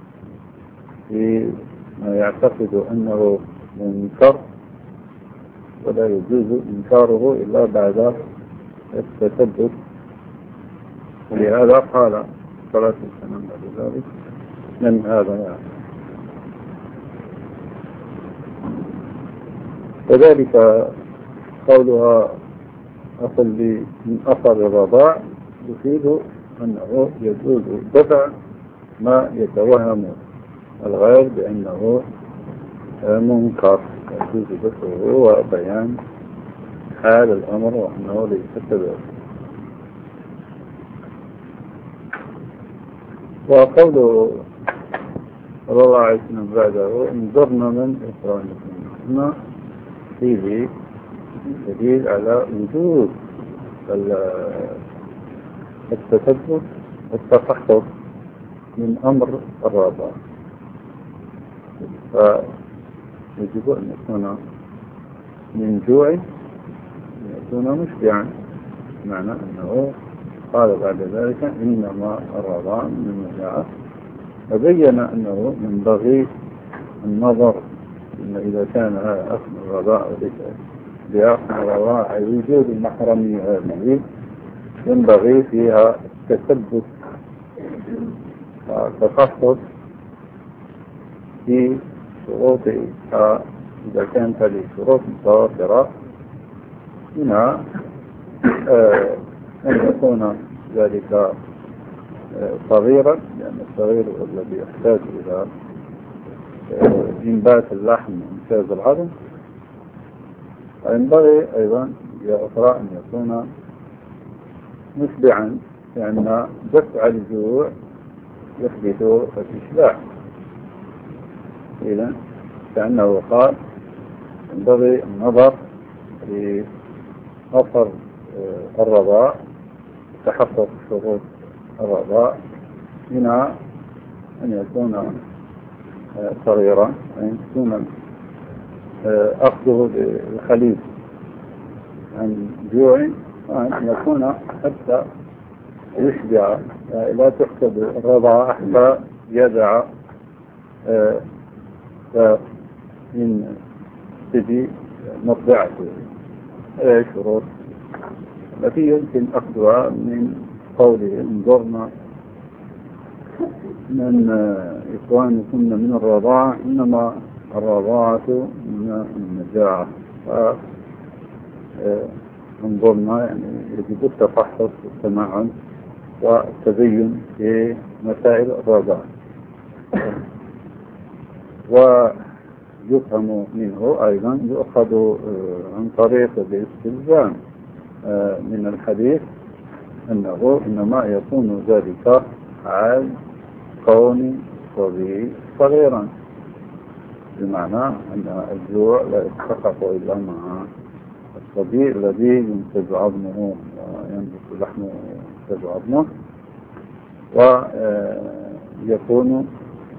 A: في ما يعتقد أنه منكر ولا يجوز إنكاره إلا بعد التثبت، ولهذا قال صلاة السلام بعد ذلك من هذا يعني. كذلك قولها أصل لي من أثر الرضاع يفيد أنه يجوز دفع ما يتوهم الغير بأنه منكر، يجوز دفعه وبيان حال الأمر وأنه ليس كذلك. وقوله صلى الله عليه وسلم بعده انظرنا من إخوانكم فيه دليل على وجود التثبت والتفحص من أمر الرضاع، فيجب أن يكون من جوع يكون مشبعا، معنى أنه قال بعد ذلك إنما الرضاع من المجاعة، فبين أنه ينبغي النظر إن إذا كان هذا أصل الرضاع وليس بأصل الرضاع أي وجود المحرمية هذه ينبغي فيها التثبت والتخصص في شروطها إذا كانت هذه الشروط متوافرة، منها أن يكون ذلك صغيرا، لأن الصغير هو الذي يحتاج إلى إنبات اللحم وإنتاج العظم. وينبغي أيضا أخرى أن يكون مشبعا، لأن دفع الجوع يحدث الإشباع. إذن كأنه قال ينبغي النظر لأثر الرضاع، تحقق شروط الرضاع، منها أن يكون صغيرا، أن يكون أخذه بالخليل عن جوع، وأن يكون حتى يشبع، لا تحسب الرضاعة حتى يدع من تجي مطبعته. شروط التي يمكن أخذها من قوله انظرنا من إخوانكم من الرضاعة، إنما الرضاعة من المجاعة، انظرنا يعني يجب التفحص والتمعن والتبين في مسائل الرضاعة. ويفهم منه أيضا يؤخذ عن طريق الاستلزام من الحديث أنه إنما يكون ذلك حال كون الصبي صغيرا، بمعنى أن الجوع لا يتحقق إلا مع الصبي الذي ينتج عظمه وينبت لحمه وينتج عظمه، ويكون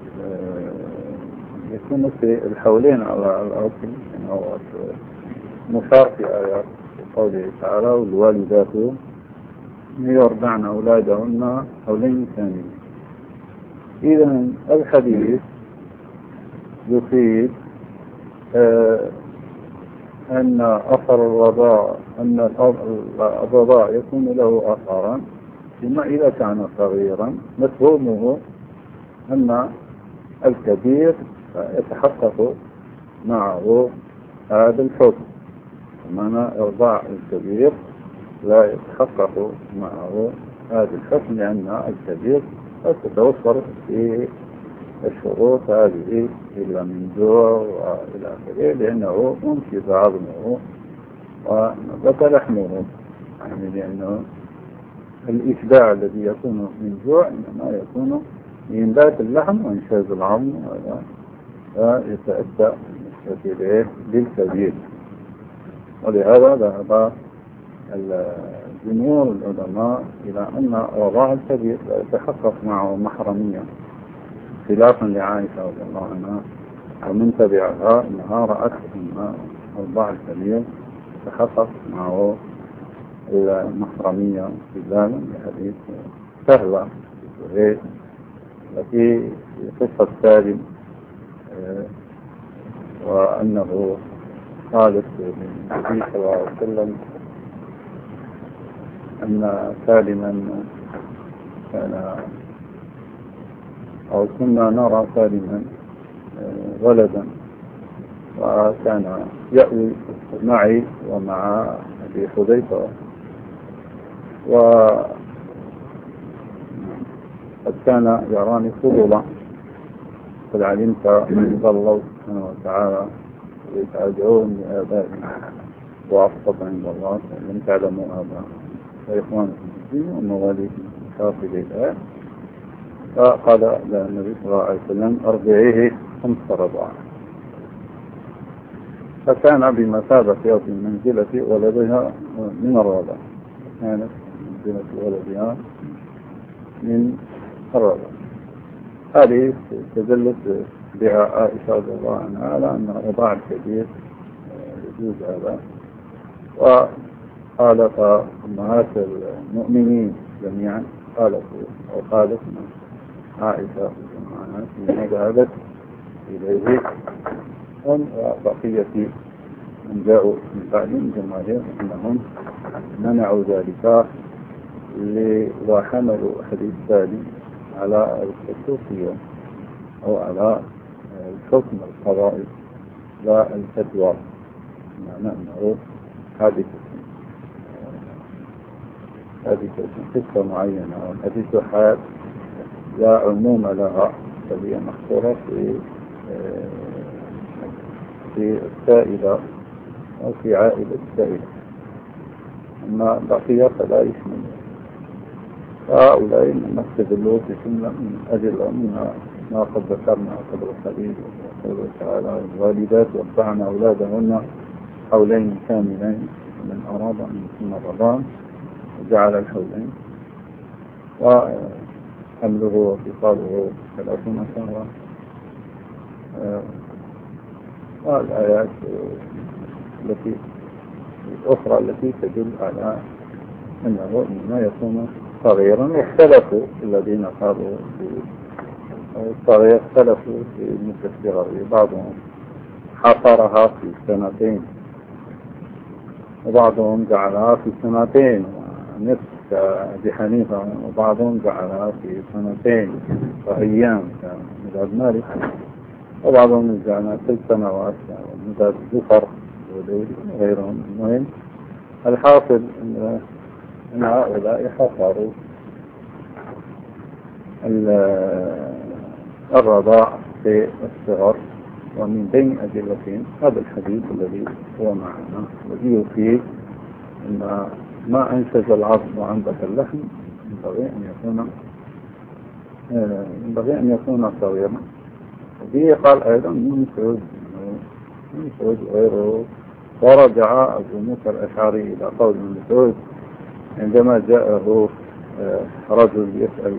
A: يكون في الحولين على الأرض، هو مشار في آيات قوله تعالى والوالدات يرضعن أولادهن حولين كاملين. إذا الحديث يفيد أن أثر الرضاع أن الرضاع يكون له أثرا، ثم إذا كان صغيرا مفهومه أن الكبير يتحقق معه هذا الحكم، بمعنى إرضاع الكبير لا يتحقق معه هذا الحكم، لأن الكبير لا تتوفر في الشروط هذه إلا من جوع وإلى آخره، لأنه منشز عظمه ونبت لحمه، يعني لأنه الإشباع الذي يكون من جوع إنما يكون بإنبات اللحم وإنشاز العظم، ويتأتى بالنسبة للكبير. ولهذا ذهب جمهور العلماء إلى أن رضاع الكبير لا يتحقق معه محرمية، خلافا لعائشة رضي الله عنها ومن تبعها أنها رأت أن رضاع الكبير يتحقق معه المحرمية استدلالا بحديث سهلة التي في قصة سالم، وأنه قالت للنبي صلى الله عليه وسلم أن سالما كان أو كنا نرى سالما ولدا، وكان يأوي معي ومع أبي حذيفة، وقد كان يراني فضلا، قد علمت من الله سبحانه وتعالى يتعجعون لآبائي وأفضل عند الله لم تعلموا آباء وإخوانكم في الدين ومواليكم شافي الآية. فقال النبي صلى الله عليه وسلم أرضعيه خمس رضاع، فكان بمثابة في منزلة ولدها من الرضاع، كانت منزلة ولدها من الرضاع. هذه استدلت بها عائشة رضي الله عنها على أن الرضاع الكبير يجوز هذا، وقالت أمهات المؤمنين جميعا قالت أو قالت عائشة حين ذهبت إليه هم وبقية من جاءوا من بعدهم جماهير أنهم منعوا ذلك وحملوا حديث سالم على الخصوصية أو على الحكم القضائي لا الفتوى، معنى أنه هذه هذه قصة معينة أو حديث حال لا عموم لها، فهي محصورة في في السائلة أو في عائلة السائلة، أما بقية فلا يشمل. فهؤلاء من استدلوا في سنة من أجل منها ما قد ذكرنا قبل قليل، وقوله تعالى الوالدات يرضعن أولادهن حولين كاملين من أراد أن يتم الرضاعة وجعل الحولين، وحمله وفصاله ثلاثون شهرا. والآيات التي الأخرى التي تدل على أنه إنما يكون صغيرا. واختلفوا الذين قالوا في الصغير اختلفوا في مدة صغره، بعضهم حصرها في سنتين وبعضهم جعلها في سنتين ونصف كأبي حنيفة، وبعضهم جعلها في سنتين وأيام كمداد مالك، وبعضهم جعلها ثلاث سنوات كمداد زفر وغيرهم. المهم الحاصل أن أن هؤلاء حصروا الرضاع في الصغر، ومن بين أدلتهم هذا الحديث الذي هو معنا الذي يفيد أن ما أنسج العظم وأنبت اللحم ينبغي أن يكون ينبغي أن يكون صغيرا. وبه قال أيضا من مسعود من مسعود غيره، ورجع أبو موسى الأشعري إلى قول من مسعود عندما جاءه رجل يسأل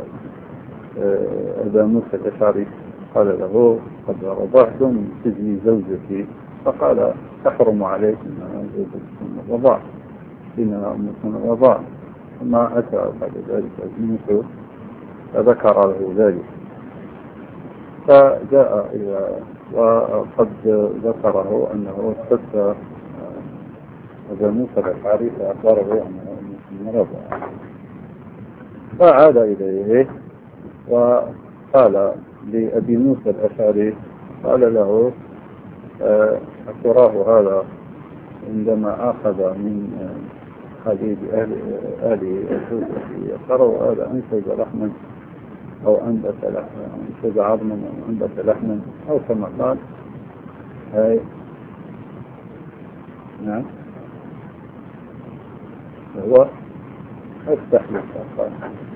A: أبا موسى الأشعري قال له قد رضعت من سجن زوجتي، فقال تحرم عليك أنها زوجتكم الرضاع إنها أمكم الرضاع. ثم أتى بعد ذلك ابن مسعود فذكر له ذلك، فجاء إلى وقد ذكره أنه استفتى أبا موسى الأشعري فأخبره أنه رضع، فعاد إليه وقال لأبي موسى الأشعري، قال له أتراه هذا عندما أخذ من حديد آله يقرأ هذا أنشز لحما أو أنبت لحما، أنشز عظما أو أنبت لحما أو كما قال. هاي نعم هو افتح للصفحة.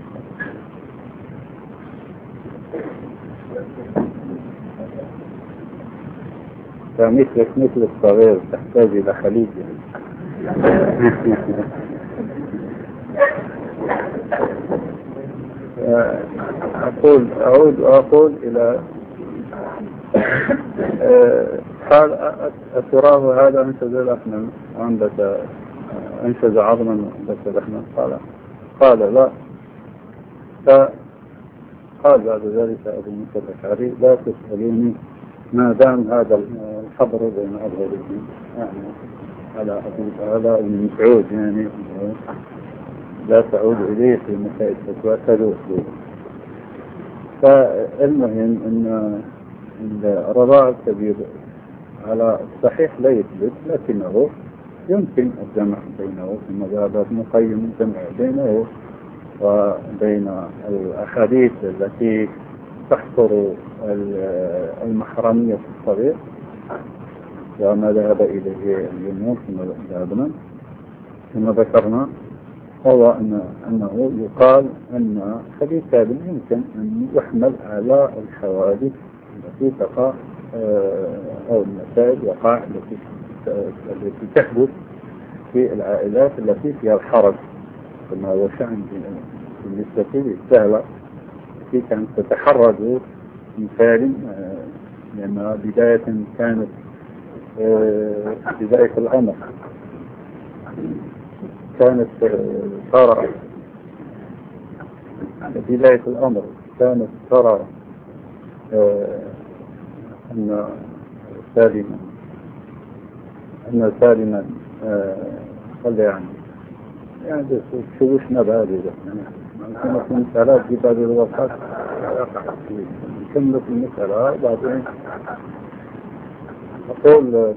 A: فمثلك مثل الصغير تحتاج إلى خليج. أقول أعود أقول إلى قال أتراه هذا أنشز لحما وأنبت أنشز عظما وأنبت لحما؟ قال قال لا. فقال بعد ذلك أبو موسى الأشعري لا تسألوني ما دام هذا الحبر بين أظهركم، يعني على أبو هذا ابن مسعود، يعني لا تعود إليه في مسائل الفتوى كذوه. فالمهم أن الرضاع الكبير على الصحيح لا يثبت، لكنه يمكن الجمع بينه في مذهبات مقيم، الجمع بينه وبين الأحاديث التي تحصر المحرمية في الصغير وما ذهب إليه الجمهور كما ذهبنا كما ذكرنا، هو أن أنه يقال أن حديث هذا يمكن أن يحمل على الحوادث التي تقع أو المسائل وقع التي التي تحدث في العائلات التي فيها الحرج، كما هو شأن بالنسبة للسهلة التي كانت تتحرج من فعل، لأنها بداية كانت بداية الأمر كانت ترى بداية الأمر كانت ترى أن سالما أن سالما قال يعني يعني شوشنا بهذه يعني في المسألة في بعض الوقت نكمل في المسألة بعدين أقول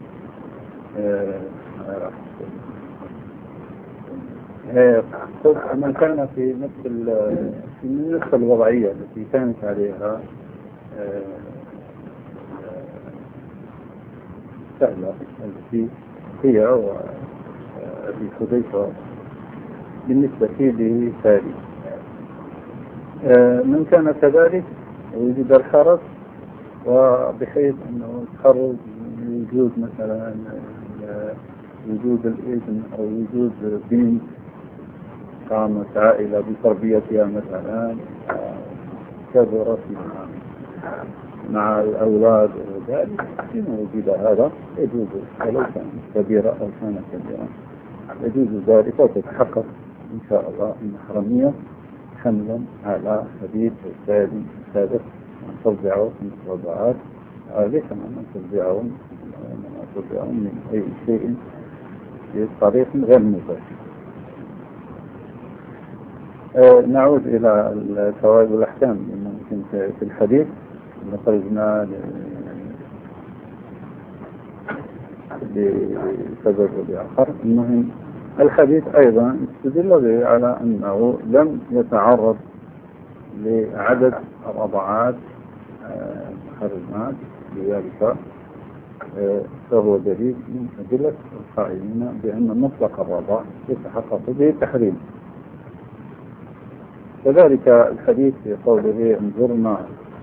A: من كان في نفس في نفس الوضعية التي كانت عليها سهلة التي هي وأبي حذيفة بالنسبة لسالم، من كان كذلك وجد الحرج وبحيث أنه تخرج من وجود مثلا وجود الابن أو وجود بنت قامت عائلة بتربيتها مثلا كبرت مع مع الأولاد وذلك، إن وجد هذا يجوز ولو كان كبيرة أو كان كبيرا يجوز ذلك وتتحقق إن شاء الله المحرمية حملا على حديث السادس السادس من ترجعوا من الرضاعات، ليس من ترجعوا من ترجعوا من أي شيء بطريق غير مباشر. آه نعود إلى الفوائد والأحكام ممكن في الحديث خرجنا لسبب لآخر. المهم الحديث أيضا استدل به على أنه لم يتعرض لعدد الرضعات المحرمات، لذلك فهو دليل من أدلة القائلين بأن مطلق الرضاع يتحقق به التحريم. كذلك الحديث في قوله انظرنا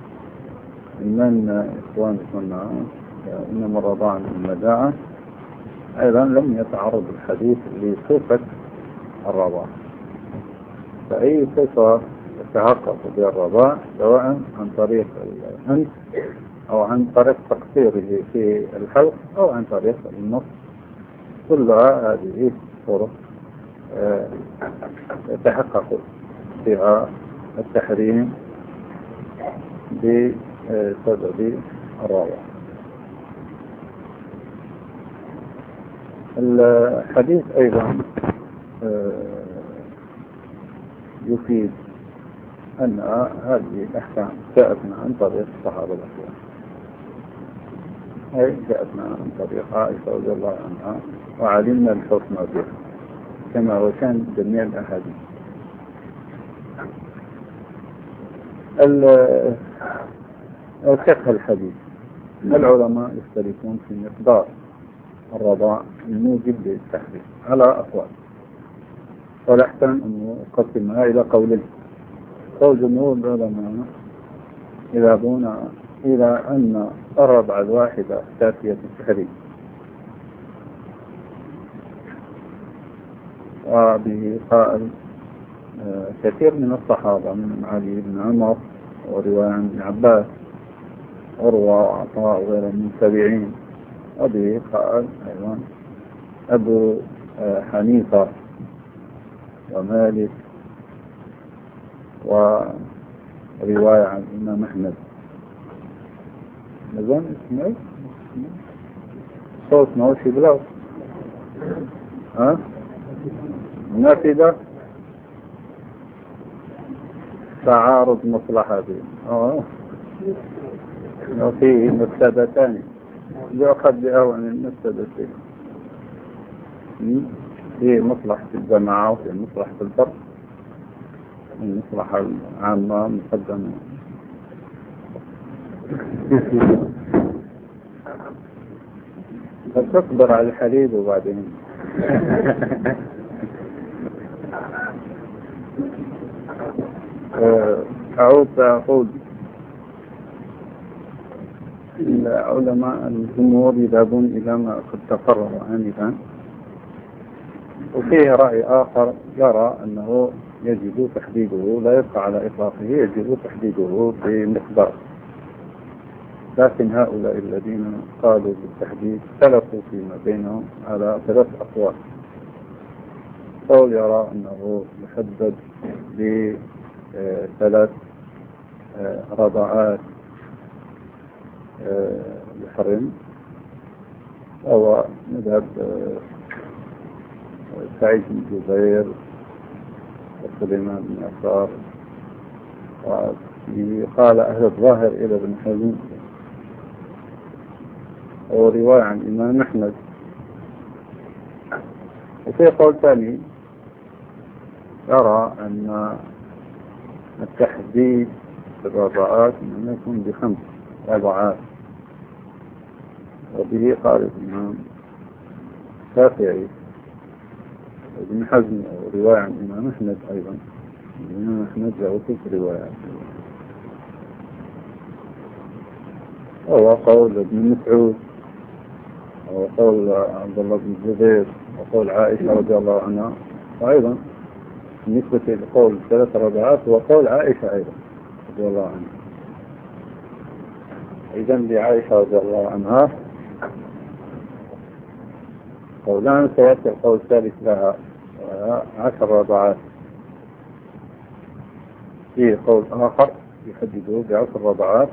A: من إخوانكم إنما الرضاع من المداعة، أيضا لم يتعرض الحديث لصفة الرضاع، فأي صفة يتحقق بها الرضاع سواء عن طريق الأنف أو عن طريق تقصيره في الحلق أو عن طريق النص، كلها هذه طرق يتحقق فيها التحريم بسبب الرضاع. الحديث أيضا يفيد أن هذه الأحكام جاءتنا عن طريق الصحابة الأخيار، أي جاءتنا عن طريق عائشة رضي الله عنها، وعلمنا الحكم بها كما هو كان جميع الأحاديث. الفقه الحديث، العلماء يختلفون في مقدار الرضاع الموجب للتحريم على أقوال، والأحسن أن نقسمها إلى قولين. قول جمهور العلماء يذهبون إلى أن الرضع الواحدة كافية التحريم، وبه قال كثير من الصحابة من علي بن عمر ورواية عن ابن عباس عروة وعطاء وغير من التابعين، وبه قال أيضا أبو حنيفة ومالك ورواية عن الإمام أحمد. نظام اسمه صوت موشي بلاو ها نافذة تعارض مصلحتين اه وفيه مفسدتان يؤخذ بأول المفسدتين، في مصلحة الجماعة وفي مصلحة الفرد، المصلحة العامة مقدمة. تصبر على الحليب وبعدين أعود أقول العلماء الجمهور يذهبون إلى ما قد تقرر آنفا، وفيه رأي آخر يرى أنه يجب تحديده، لا يبقى على إطلاقه، يجب تحديده بمقدار. لكن هؤلاء الذين قالوا بالتحديد اختلفوا فيما بينهم على ثلاث أقوال. قول يرى أنه يحدد بثلاث رضعات يحرم، وهو مذهب سعيد بن جبير وسليمان بن يسار، وقال أهل الظاهر إلى ابن حزم، ورواية عن الإمام أحمد. وفي قول ثاني يرى أن التحديد في الرضاعات أن يكون بخمس رضاعات، وبه قال الإمام الشافعي وابن حزم، ورواية عن الإمام أحمد أيضا. الإمام أحمد له ست روايات، وهو قول ابن مسعود وقول عبد الله بن الزبير وقول عائشة رضي الله عنها، وأيضا بالنسبة لقول ثلاث رضعات هو قول عائشة أيضا رضي الله عنها. إذن لعائشة رضي الله عنها قولان، سيأتي القول الثالث لها عشر رضعات. فيه قول آخر يحدده بعشر رضعات،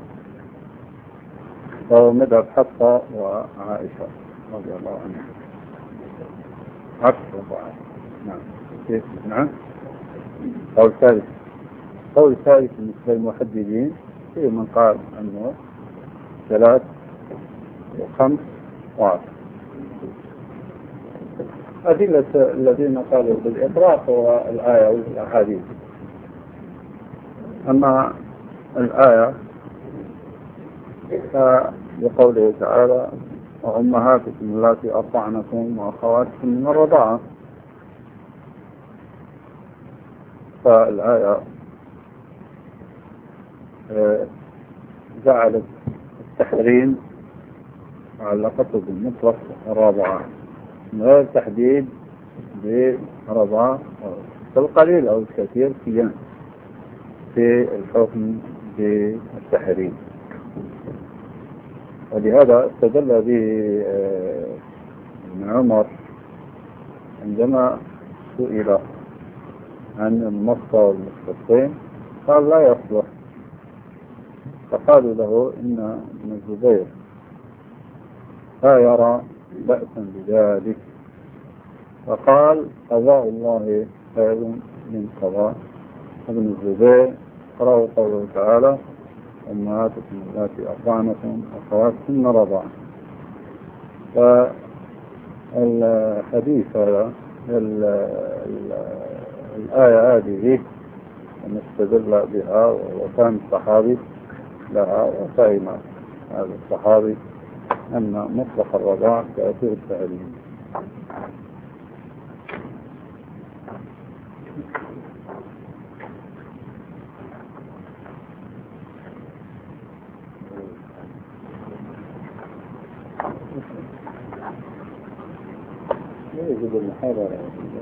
A: وهو مذهب حفصة وعائشة رضي الله عنها، عشر رضعات. نعم كيف؟ نعم. قول ثالث قول الثالث بالنسبة للمحددين فيه من قال أنه ثلاث وخمس وعشر. أدلة الذين قالوا بالإطلاق هو الآية والأحاديث. أما الآية فبقوله تعالى وأمهاتكم اللاتي أرضعنكم وأخواتكم من الرضاعة، فالآية جعلت التحريم علقته بالمطلق الرضاعة من غير تحديد برضاعة القليل أو الكثير فيها في الحكم بالتحريم. ولهذا استدل به ابن عمر عندما سئل عن المصة والمختصين قال لا يصلح، فقالوا له إن ابن الزبير لا يرى بأسا بذلك فقال قضاء الله خير من قضاء ابن الزبير. قرأوا قوله تعالى أمهاتكم التي أرضعنكم أخواتكم رضاعا. فالحديث هذا الآية هذه نستدل بها، وكان الصحابي لها وفهم هذا الصحابي أن مطلق الرضاع تأثير التعليم. يجب المحاضرة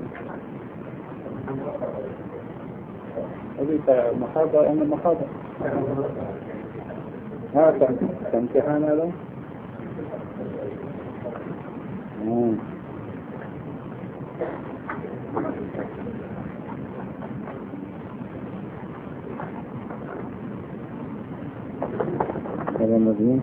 A: هذه محاضرة أنا محاضرة ها كامتحان هذا هذا مدين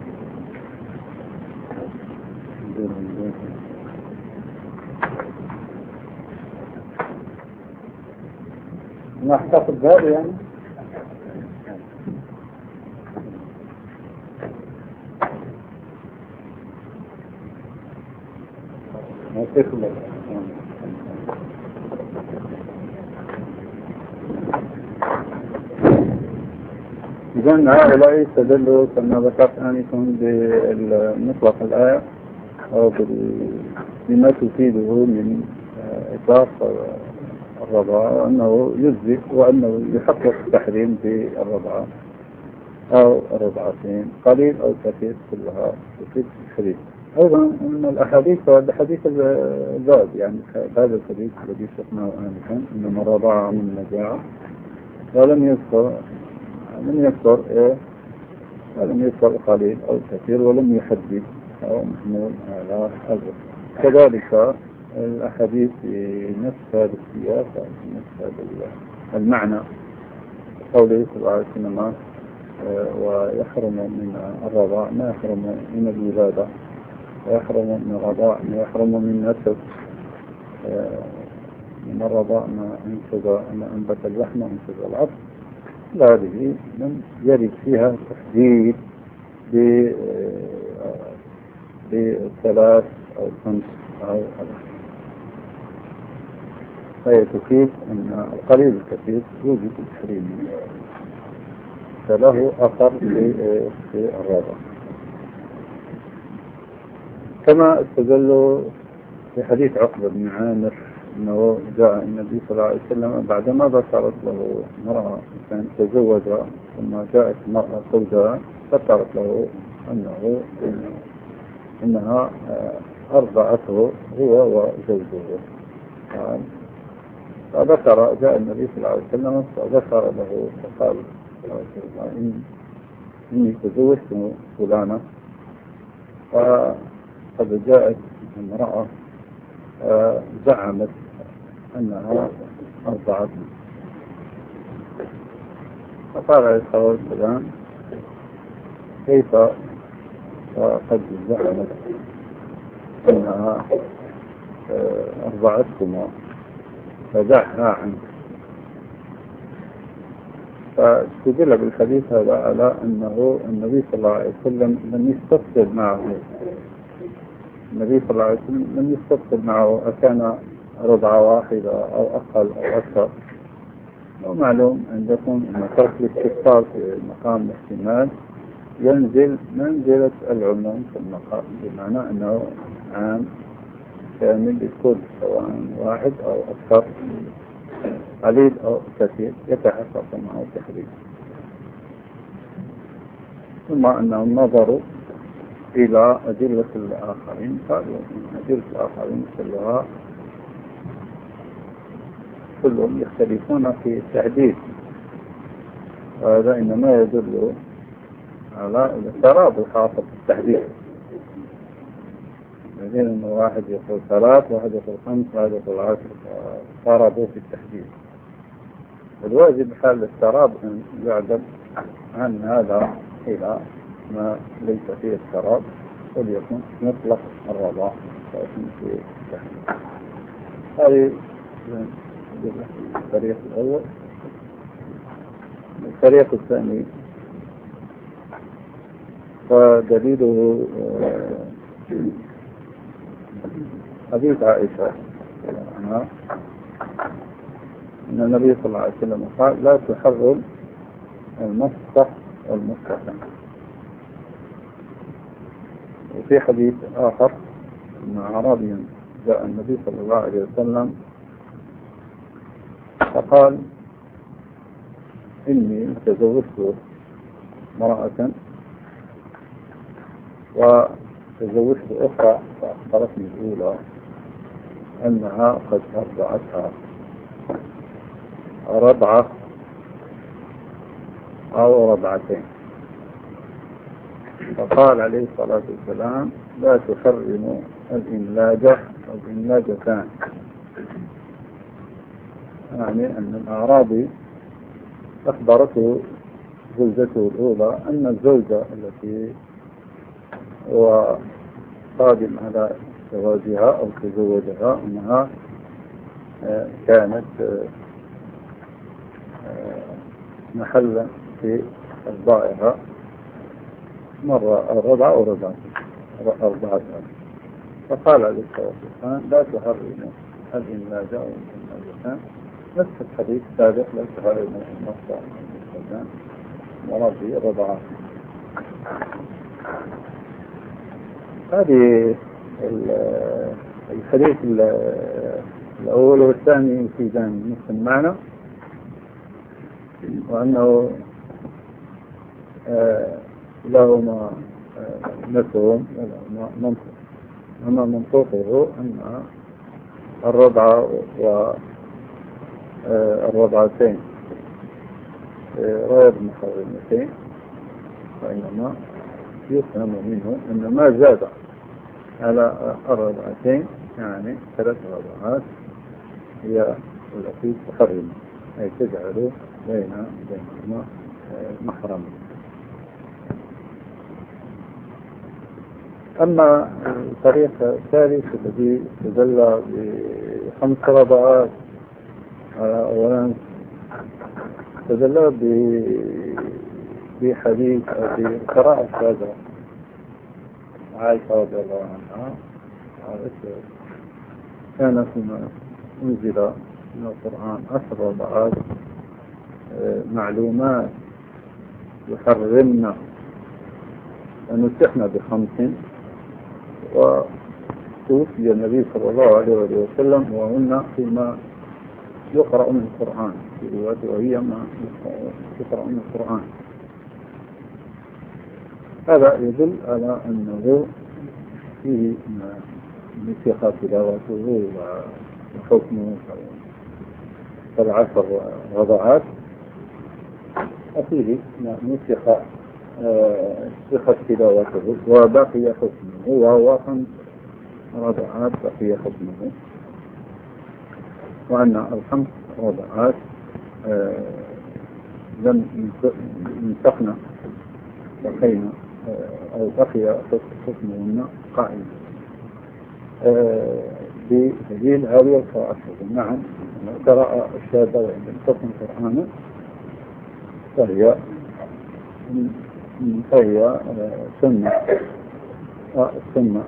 A: ما احتفظ بهذا يعني ما تخلق. إذن هؤلاء استدلوا كما ذكرت آنفا بمطلق الآية أو بما تفيده من إطلاق الرضاعة، وأنه يجزئ وأنه يحقق التحريم بالرضاعة أو الرضعتين قليل أو كثير كلها تفيد التحريم. أيضا من الأحاديث والحديث الزاد يعني هذا الحديث الذي شفناه آنفا إنما الرضاعة من النجاعة، ولم يذكر لم يذكر إيه ولم يذكر قليل أو كثير ولم يحدد أو محمول على هذا. كذلك الأحاديث في نفس هذا السياق في نفس هذا المعنى قوله صلى الله عليه وسلم ويحرم من الرضاع ما يحرم من الولادة، ويحرم من الرضاع ما يحرم من نسب، من الرضاع ما أنتج ما أنبت اللحم وأنتج العظم. هذه لم يرد فيها تحديد بثلاث أو خمس أو أكثر، فهي تفيد أن القليل الكثير يوجد التحريم فله أثر في الرضا. كما استدلوا في حديث عقبة بن عامر أنه جاء النبي صلى الله عليه وسلم بعدما ذكرت له امرأة كان تزوج ثم جاءت مرأة زوجها ذكرت له أنه إنها أرضعته هو وزوجه. فذكر جاء النبي صلى الله عليه وسلم فذكر له فقال إن إني تزوجت فلانة، فقد جاءت امرأة زعمت أنها أرضعت. فقال عليه الصلاة والسلام كيف وقد زعمت أنها أرضعتكما فدعها عنك. فاستدل بالحديث هذا على أنه النبي صلى الله عليه وسلم لم يستفسر معه النبي صلى الله عليه وسلم لم يستفسر معه أكان رضعة واحدة أو أقل أو أكثر. ومعلوم عندكم أن ترك الاستفسار في مقام الاحتمال ينزل منزلة العموم في المقام، بمعنى أنه عام كامل للكل سواء واحد أو أكثر قليل أو كثير يتحقق معه التحريم. ثم أنهم نظروا إلى أدلة الآخرين قالوا أن أدلة الآخرين كلها كلهم يختلفون في التحديد، وهذا إنما يدل على الترابط الخاصة بالتحديد. يعني أن واحد يقول ثلاث واحد يقول خمس واحد يقول عشر ترابط في التحديد. الواجب حال الترابط أن يعدل عن هذا إلى ما ليس فيه الترابط وليكن مطلق الرضاع فيكون فيه التحديد. هذه الطريق الأول. الطريق الثاني ودليله حديث عائشة عنها أن النبي صلى الله عليه وسلم قال لا تحرم المسح والمستحم. وفي حديث آخر أن أعرابيا جاء النبي صلى الله عليه وسلم فقال إني تزوجت امرأة وتزوجت أخرى فأخبرتني الأولى أنها قد أرضعتها رضعة أو رضعتين. فقال عليه الصلاة والسلام لا تحرم الإملاجة والإملاجتان، يعني أن الأعرابي أخبرته زوجته الأولى أن الزوجة التي هو قادم على زواجها أو تزوجها أنها كانت محلا في أرضائها مرة الرضع أو رضعت أرضعتها. فقال عليه الصلاة والسلام لا تحرم الإملاجة أو الإملاجتان، نفس الحديث السابق لا تحرم المصدر والإملاجتان ورضي الرضعات. هذه الحديث الأول والثاني في ذان نفس المعنى، وأنه لهما نفسهم ولهما منطق. أما منطقه أن الرضعة والرضعتين غير محرمتين، وإنما يفهم منه أن ما زاد على الرضعتين يعني ثلاث رضعات هي التي تحرم، أي تجعل بين بينهما محرما. أما الطريق الثالث الذي تدل بخمس رضعات، أولا تدل بحديث أو بقراءة هذا عائشة رضي الله عنها قالت كان فيما أنزل من القرآن عشر رضعات معلومات يحرمنا ونسحنا بخمس، وتوفي النبي صلى الله عليه وسلم وهن فيما يقرأ من القرآن في رواية وهي ما يقرأ من القرآن. هذا يدل على أنه فيه نسخ تلاوته وحكمه كالعشر رضعات، وفيه نسخ نسخ تلاوته وبقي حكمه، وهو خمس رضعات بقي حكمه، وأن الخمس رضعات لم ينسخن بقينا أو بقي حكمهن قائما بدليل هذه القراءة. نعم قراءة الشاذة وعند الحكم قرآنا فهي فهي سنة، والسنة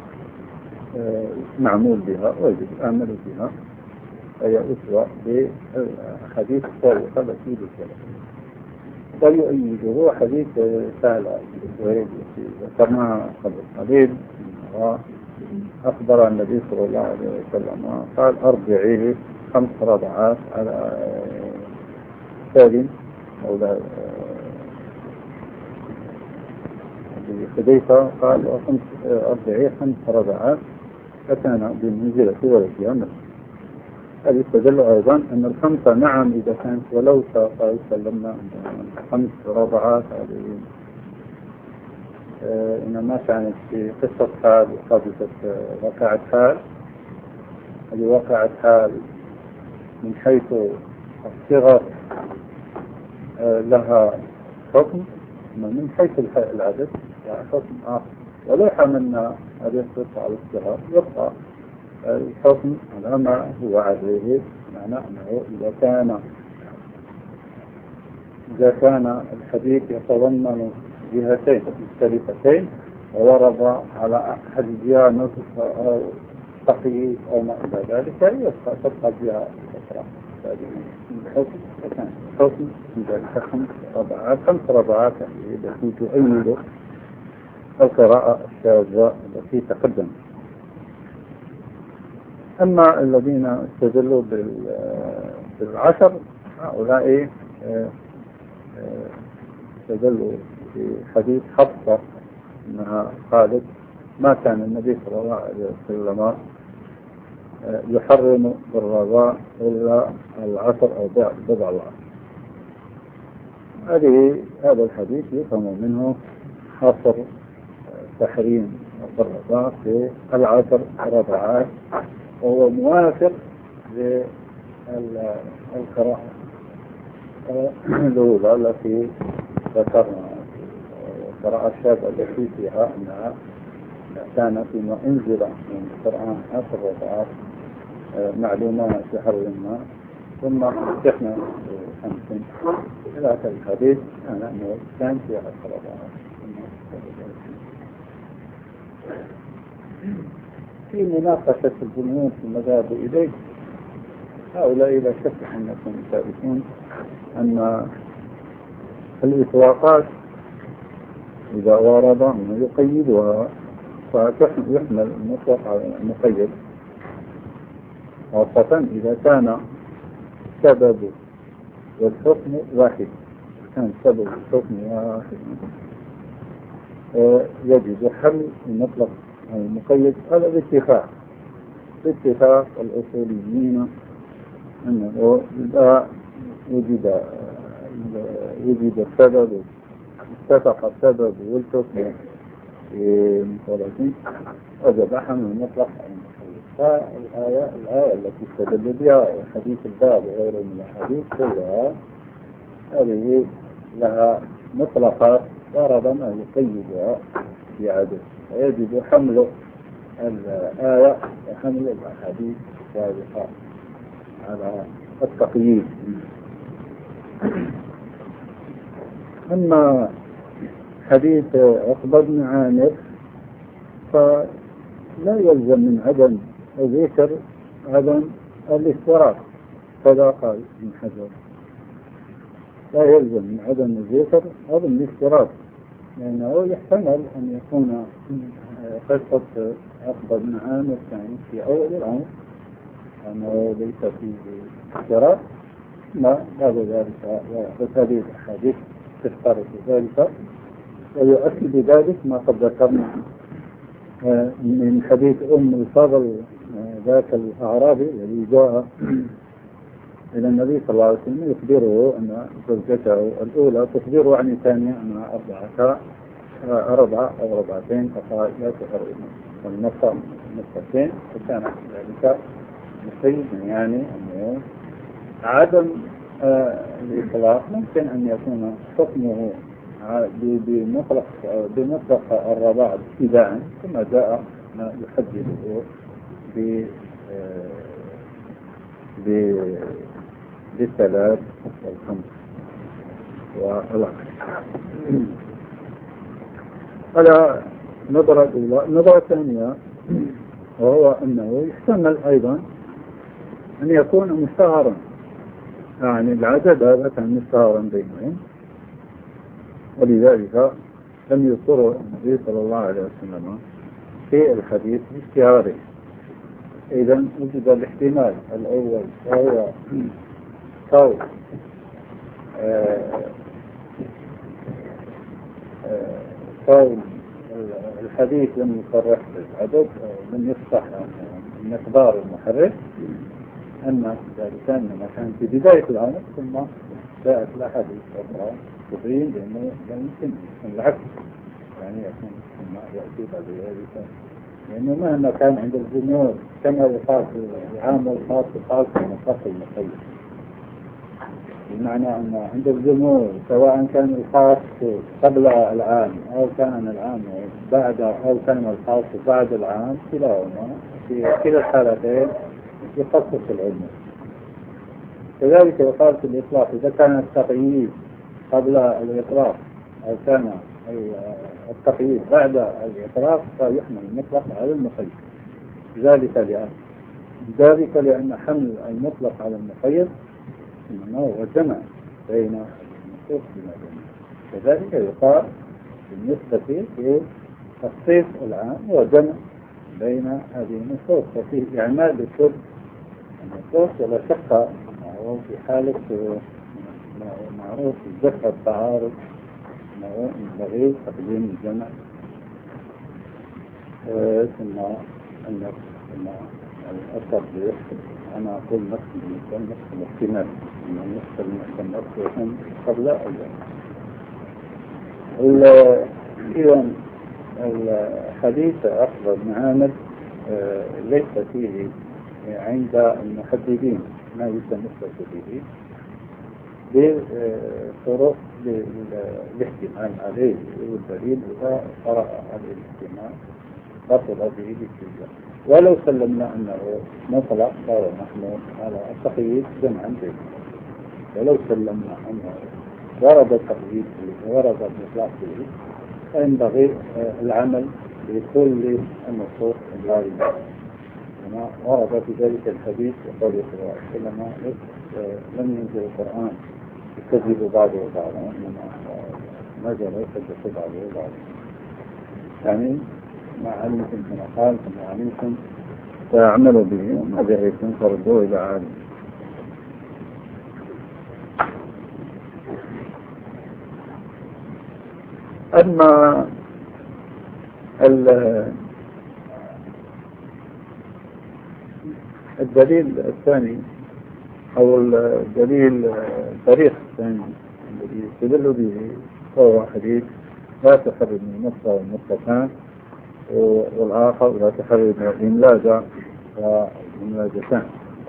A: معمول بها ويجب العمل بها، هي أسوة بحديث السابقة التي ذكرت. ويؤيده حديث سهل الزهير التي ذكرناها قبل قليل، أخبر النبي صلى الله عليه وسلم قال أرضعيه خمس رضعات على سالم مولى حذيفة، قال أرضعيه خمس رضعات فكان بمنزلة ولدها نفسه. هذا يستدل أيضا أن الخمسة نعم إذا كانت ولو قال سلمنا خمس رضعات هذه إنما كانت في قصة حال وقصة وقعت حال. هذه وقعت حال من حيث الصغر لها حكم، من حيث العدد لها حكم آخر. ولو حملنا هذه القصة على الصغر يبقى الحكم على ما هو عليه، معناه أنه إذا كان إذا كان الحديث يتضمن جهتين مختلفتين وورد على أحد الجهات نصف أو تقييد أو ما إلى ذلك، يبقى تبقى الجهة الأخرى. الحكم كان الحكم إذا خمس ربعات خمس ربعات التي تؤيد القراءة الشاذة التي تقدم. أما الذين استدلوا بالعشر هؤلاء استدلوا في حديث حفصة أنها قالت ما كان النبي صلى الله عليه وسلم يحرم بالرضاء إلا العشر أو بضع العشر. هذه هذا الحديث يفهم منه حصر تحريم بالرضاء في العشر رضعات، وهو موافق للقراءة الأولى التي ذكرنا، القراءة الشاذة التي فيها أنها كان فيما أنزل من القرآن عشر رضعات معلومات يحرمنا ثم فتحنا خمسين إلى آخر الحديث، كان أنه كان في عشر رضعات. في مناقشة الجمهور في المذهب إليه، هؤلاء لا شك أنكم تعرفون أن الإطلاقات إذا ورد أنه يقيدها فيحمل المطلق على المقيد، خاصة إذا كان سبب والحكم واحد. كان سبب الحكم واحد يجب حمل المطلق على المقيد على الاتفاق باتفاق الأصوليين أنه إذا وجد وجد السبب اتفق السبب والحكم في مصالحين وجب حمل المطلق على المقيد. فالآية الآية التي استدل بها حديث الباب وغيره من الحديث كلها هذه لها مطلقات ورد ما يقيدها بعدد، ويجب حمل الآية وحمل الأحاديث السابقة على التقييد. أما حديث عقبة بن عامر فلا يلزم من عدم ذكر عدم الافتراق، كذا قال ابن حجر، لا يلزم من عدم الذكر عدم الافتراق، لأنه يحتمل أن يكون قصة عقبة بن عامر كانت في أول الأمر أنه ليس فيه افتراق، ما بعد ذلك وهذه الأحاديث تفترق ذلك، ويؤكد ذلك ما قد ذكرنا من حديث أم الفضل ذاك الأعرابي الذي جاء إلى النبي صلى الله عليه وسلم يخبره أن زوجته الأولى تخبره عن الثانية أنها أربعة أربعة أو أربعتين فقال لا تحرم والنصر نصفتين، فكان ذلك مخيف، يعني أنه عدم الإطلاق ممكن أن يكون حكمه بمطلق بمطلق الرضاع ابتداء، ثم جاء ما يحدده ب بالثلاث والخمس والعشر. على نظرة الأولى. النظرة الثانية وهو أنه يحتمل أيضا أن يكون مشتهرا، يعني العدد هذا كان مشتهرا بينهم، ولذلك لم يذكر النبي صلى الله عليه وسلم في الحديث باشتهاره. إذا وجد الاحتمال الأول وهو قول قول الحديث لم يصرح بالعدد، لم يصح المقدار المحرك، أن ذلك أنما كان في بداية الأمر ثم جاءت الأحاديث أخرى تبين بأنه لا يمكن العكس، يعني يكون ثم يأتي بعد ذلك، لأنه مهما كان عند الجمهور كما يقال العام والخاص الخاص من الخاص المقيد، بمعنى أن عند الجمهور سواء كان الخاص قبل العام أو كان العام بعد أو كان الخاص بعد العام كلاهما في كلا الحالتين يخصص العلم. كذلك يقال في الإطلاق إذا كان التقييد قبل الإطلاق أو كان التقييد بعد الإطلاق فيحمل المطلق على المقيد. ذلك لأن ذلك لأن حمل المطلق على المقيد إنما هو جمع بين النصوص بما بينها. كذلك يقال بالنسبة للتخصيص العام هو جمع بين هذه النصوص، وفيه إعمال لكل النصوص ولا شك معروف في حالة معروف الزكاة التعارض ينبغي تقديم الجمع ثم النفس ثم التطبيق. أنا أقول نفس المثل نفس الاحتمال أن النفس المحتمل يكون قبل الجمع. إذا الحديث أخبر بن عامر ليس فيه عند المحددين ما يتمثل به بطرق الاحتمال عليه والدليل إذا قرأ عليه الاحتمال بطل به بالتجاه. ولو سلمنا أنه مطلق صار محمول على التقييد جمعا به، ولو سلمنا أنه ورد التقييد ورد الإطلاق به فينبغي العمل بكل النصوص الواردة كما ورد في ذلك الحديث وقال صلى الله عليه وسلم لم ينزل القرآن يكذب بعضه بعضا إنما نزل يكذب بعضه بعضا، يعني ما علمتم كما قال كما علمتم فاعملوا به وما جهلتم فردوه إلى عالم. أما الدليل الثاني أو الدليل الطريق الثاني الذي يستدل به هو حديث لا تحرم من النص والنصتان، والآخر لا تحرم من الإملاج والإملاجتان.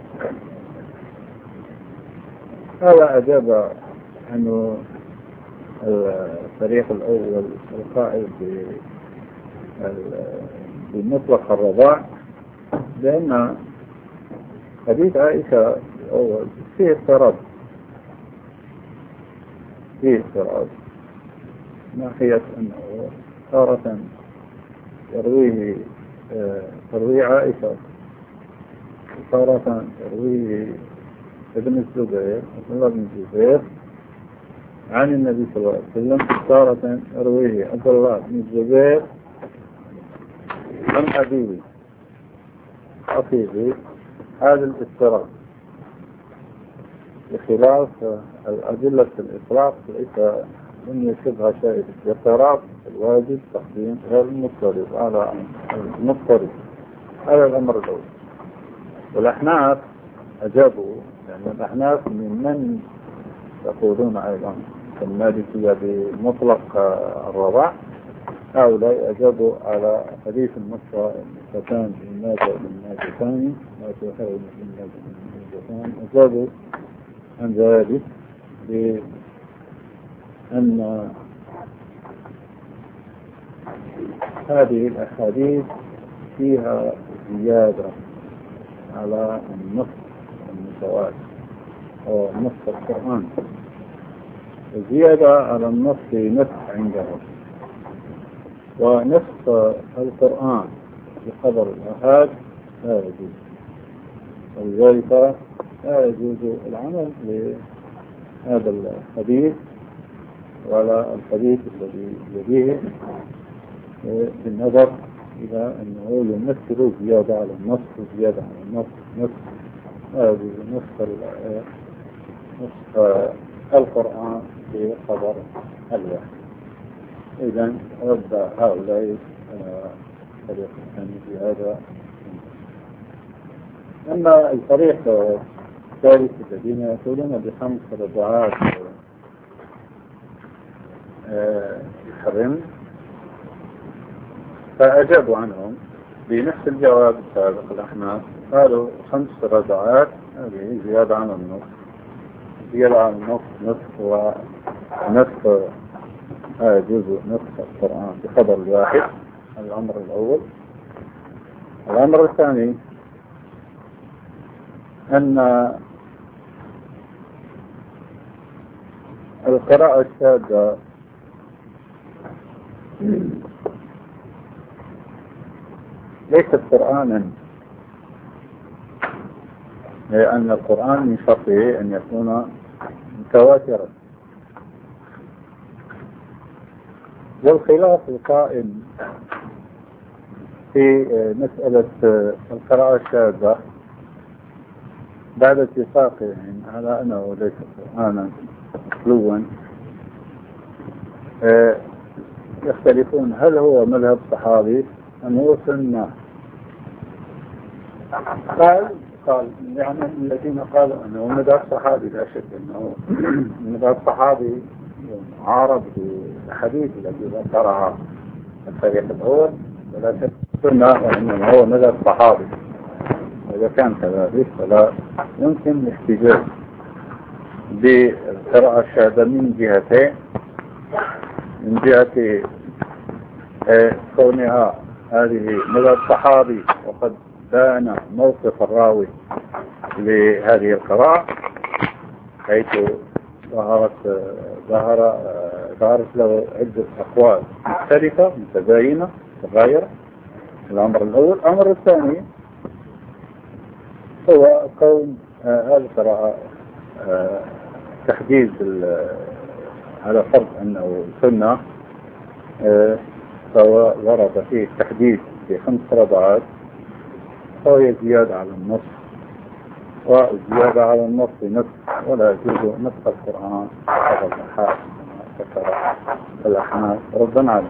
A: هذا أجاب عنه الطريق الأول القائل بمطلق الرضاع، لأن حديث عائشة الأول فيه اضطراب فيه اضطراب ناحية أنه تارة يرويه تروي عائشة تارة يرويه ابن الزبير عبد الله بن الزبير عن النبي صلى الله عليه وسلم، تارة يرويه عبد الله بن الزبير عن أبيه أخيه. هذا الاضطراب بخلاف الأدلة الإطلاق ليس من يشبه شيء الاضطراب الواجب تقديم غير المضطرب على المضطرب. هذا الأمر الأول. والأحناف أجابوا، يعني الأحناف من يقولون أيضا كالمالكية بمطلق الرضاع، هؤلاء أجابوا على حديث النصتان بالناجة بالناجتان لا تحرم بالناجة بالناجتان، أجابوا عن ذلك بأن هذه الأحاديث فيها زيادة على النص المتواتر أو نص القرآن، زيادة على النص نص عندهم، ونص القرآن بقدر الآحاد لا يجوز، ولذلك لا يجوز العمل لهذا الحديث ولا الحديث الذي يليه بالنظر إلى أنه يمثل زيادة على النص زيادة على النص نص هذه نص نص القرآن بقدر الواحد. إذن رد هؤلاء الطريق الثاني في هذا. أما الطريق الثالث الذين يقولون بخمس رضعات يحرم فأجابوا عنهم بنفس الجواب السابق. الأحناف قالوا خمس رضعات هذه زيادة عن النص، زيادة عن النص نصف ونصف جزء نصف القرآن بخبر الواحد. الأمر الأول. الأمر الثاني أن القراءة الشاذة ليست قرآنا، لأن القرآن من شرطه أن يكون متواترا. والخلاف القائم في مسألة القراءة الشاذة بعد اتفاقهم على أنه ليس قرآنا متلوا يختلفون هل هو مذهب صحابي أم هو سنة. قال قال يعني الذين قالوا أنه مذهب صحابي لا شك أنه مذهب صحابي معارض بالحديث الذي ذكرها الفريق الأول، ولا شك سنة وإنما هو مذهب صحابي. وإذا كان كذلك فلا يمكن الاحتجاج بالقراءة الشاذة من جهتين، من جهة كونها هذه مذهب صحابي وقد بان موقف الراوي لهذه القراءة، حيث ظهرت ظهر ظهرت له عدة أقوال مختلفة متباينة متغايرة. الأمر الأول. الأمر الثاني هو كون هذه القراءة تحديد على فرض أنه سنة، فهو ورد فيه التحديد في خمس رضعات، فهي زيادة على النص، وزيادة على النص نفس، ولا يجوز نسخ القرآن هذا الأحاد ذكر الأحناف ردا عليه.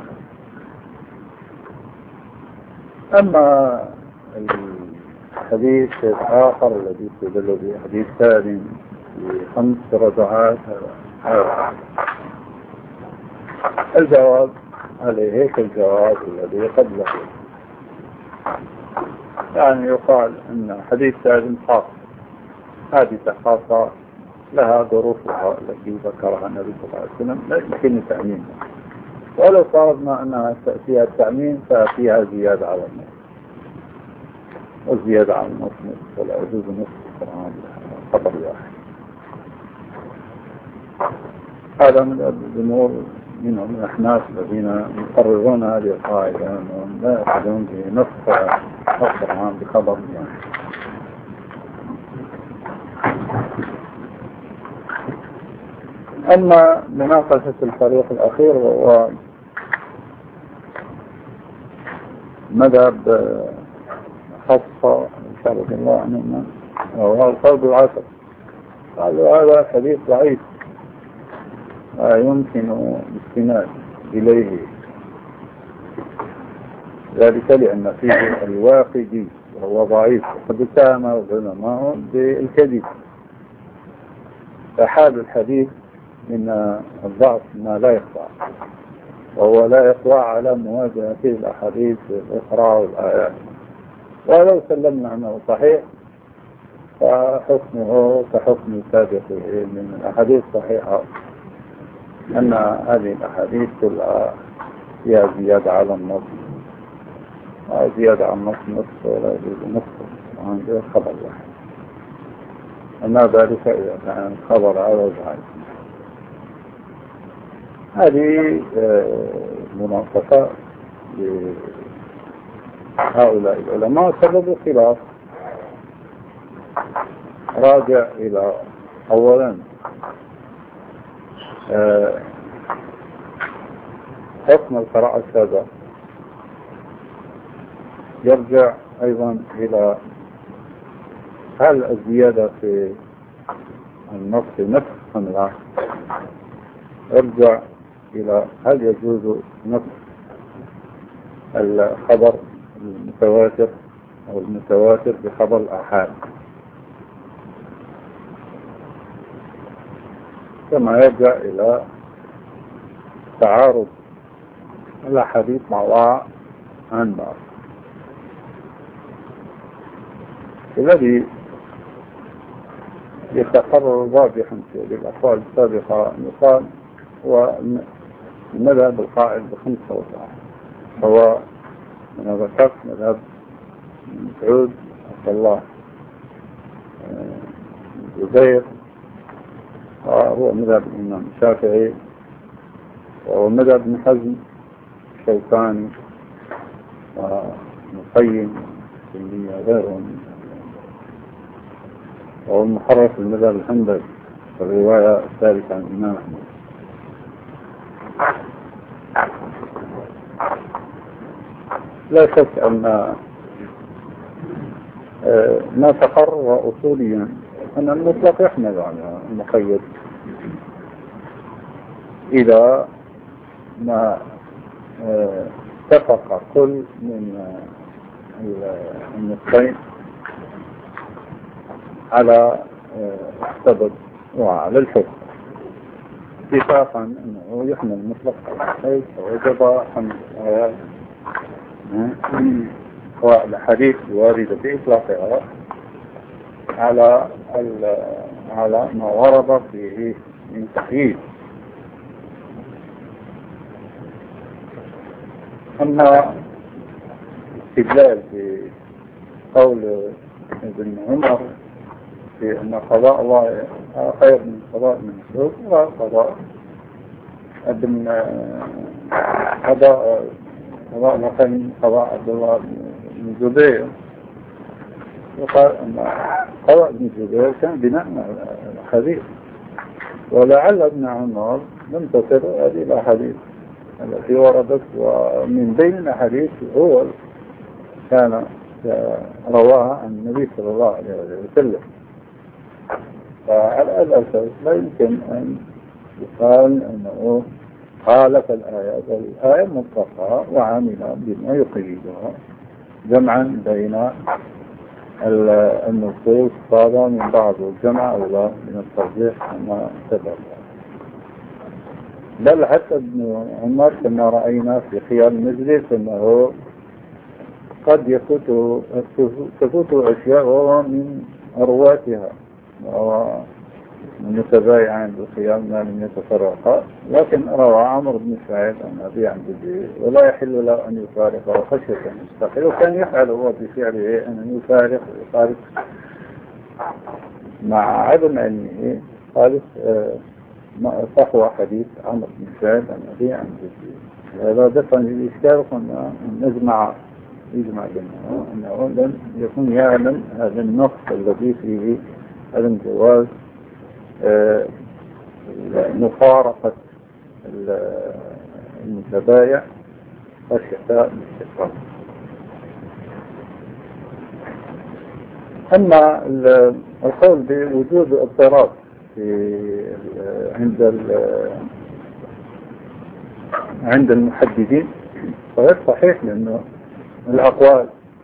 A: أما الحديث الآخر الذي يدل به حديث ثاني بخمس رضعات، هذا الجواب عليه هيك الجواب الذي قبله، يعني يقال أن حديث سالم خاص، هذه خاصة لها ظروفها التي ذكرها النبي صلى الله عليه وسلم، لا يمكن تأمينها. ولو فرضنا أنها فيها التأمين ففيها زيادة على النص، والزيادة على النص نصف، ولا يجوز نصف القرآن خطر واحد. هذا من الأمور منهم الأحناف الذين يقررون هذه القاعدة أنهم لا يأخذون بنصف القرآن بخبر واحد. أما مناقشة الفريق الأخير وهو مذهب خاصة إن شاء الله عنهما وهو القول بالعصر، قالوا هذا حديث ضعيف يمكن الاستناد إليه، ذلك لأن فيه الواقدي وهو ضعيف وقد اتهم العلماء بالكذب، فحال الحديث من الضعف ما لا يخضع، وهو لا يخضع على مواجهة الأحاديث الأخرى والآيات. ولو سلمنا أنه صحيح فحكمه كحكم سابقه من الأحاديث الصحيحة، أن هذه الأحاديث كلها فيها زيادة على النص، زيادة على النص نصف ولا يجوز نصف عن غير خبر واحد، أما ذلك إذا كان خبر على ضعيف. هذه مناقشة لهؤلاء العلماء. سبب الخلاف راجع إلى أولا حكم القراءة الشاذة، يرجع أيضا إلى هل الزيادة في النص نفس أم لا، يرجع إلى هل يجوز نص الخبر المتواتر أو المتواتر بخبر الآحاد، كما يرجع إلى تعارض الأحاديث مع بعض عن بعض. الذي يتقرر واضحا في الأقوال السابقة يقال هو المذهب القائل بخمس رضعات، هو أنا ذكرت مذهب مسعود عبد الله زبير، وهو مذهب الإمام الشافعي، وهو مذهب ابن حزم الشوكاني ومقيم السنية غيرهم، وهو المحرر في المذهب الحنبلي في الرواية الثالثة عن الإمام أحمد. لا شك أن ما تقرر أصوليا أن المطلق يحمل على المقيد إذا ما اتفق كل من النصين على السبب وعلى الحكم اتفاقا أنه يحمل المطلق على الحيث ووجب حمل الآيات والحديث الواردة بإطلاقها على على ما ورد فيه من تحييد. أما استدلال في قول ابن عمر في أن قضاء الله خير من قضاء من مسعود، وقضاء ابن قضاء قضاء الله خير من قضاء عبد الله بن زبير، وقال أن قضاء ابن زبير كان بناء على الحديث، ولعل ابن عمر لم تصل هذه الأحاديث التي وردت، ومن بين الأحاديث هو كان رواها عن النبي صلى الله عليه وسلم. فعلى الأساس لا يمكن أن يقال أنه خالف الآيات، الآية مطلقة وعمل بما يقيدها جمعا بين النصوص صادة من بعض الجمع أو لا من الترجيح كما سبق. بل حتى ابن عمر كما رأينا في خيار المجلس أنه قد يفوت تفوت أشياء وهو من أرواتها وهو متبايعا بالخيار ما لم يتفرقا، لكن روى عمرو بن سعيد عن أبي عن جده ولا يحل له أن يفارقه خشية أن يستقل، وكان يفعل هو بفعله أن يفارق ويفارق مع عدم علمه. قال صحوى حديث عمرو بن سعيد عن أبي عن جده، هذا دفع للإشكال قلنا نجمع يجمع بينه أنه لم يكن يعلم هذا النص الذي فيه عدم جواز مفارقة المتبايع والشفاء بالاستقرار. أما القول بوجود اضطراب في عند عند المحددين فغير صحيح، لأنه الأقوال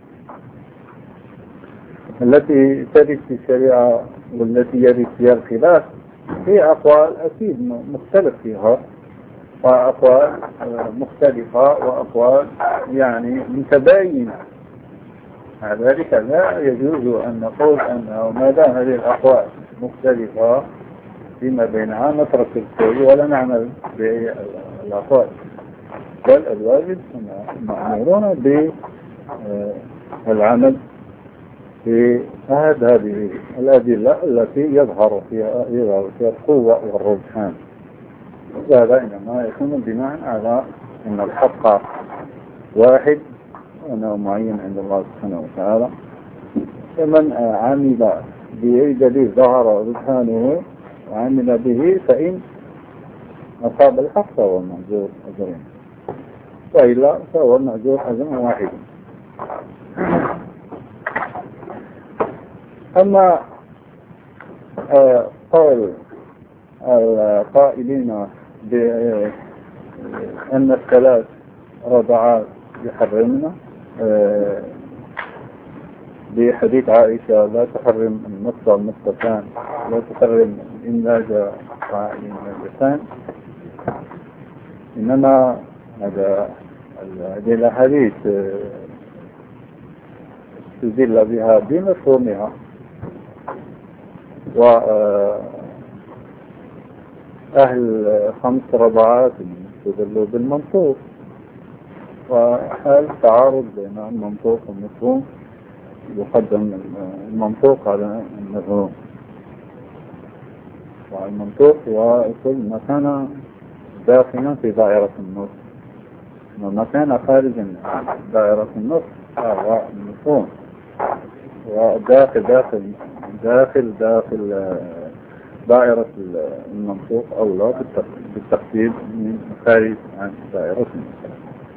A: التي ترد في الشريعة والتي يرد فيها الخلاف هي أقوال أكيد مختلف فيها، وأقوال مختلفة وأقوال يعني متباينة. مع ذلك لا يجوز أن نقول أنه ما دام هذه الأقوال مختلفة فيما بينها نترك الكل ولا نعمل بالأقوال، بل الواجب مأمورون بالعمل في هذه الأدلة التي يظهر فيها يظهر فيها القوة والرجحان، وهذا إنما يكون بناء على أن الحق واحد وأنه معين عند الله سبحانه وتعالى. فمن عمل بأي دليل ظهر رجحانه وعمل به فإن أصاب الحق فهو المأجور أجرين، وإلا فهو المأجور أجر واحد. أما قول القائلين بأن الثلاث رضعات يحرمنا بحديث عائشة لا تحرم النص والنصتان لا تحرم الإنلاج والإنلاجتان، إنما هذا هذه الأحاديث تدل بها بمفهومها، وأهل خمس رضعات تدلوا بالمنطوق، وحال تعارض بين المنطوق والمفهوم يقدم المنطوق على المفهوم، والمنطوق هو كل ما كان داخلا في دائرة النص، وما كان خارجا عن دائرة النص فهو المفهوم، وداخل داخل داخل داخل دائرة المنطوق أو لا بالتقدير من خارج عن دائرة النص.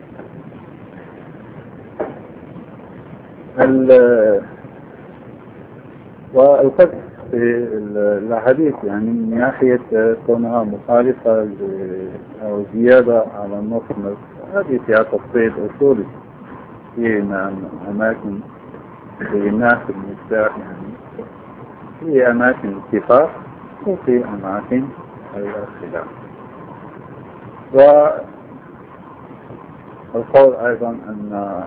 A: والقدح في الحديث يعني من ناحية كونها مخالفة أو زيادة على النص، هذه فيها تفصيل أصولي في أماكن في الناس المفتاح، يعني في أماكن اتفاق وفي أماكن الخلاف. والقول أيضا أن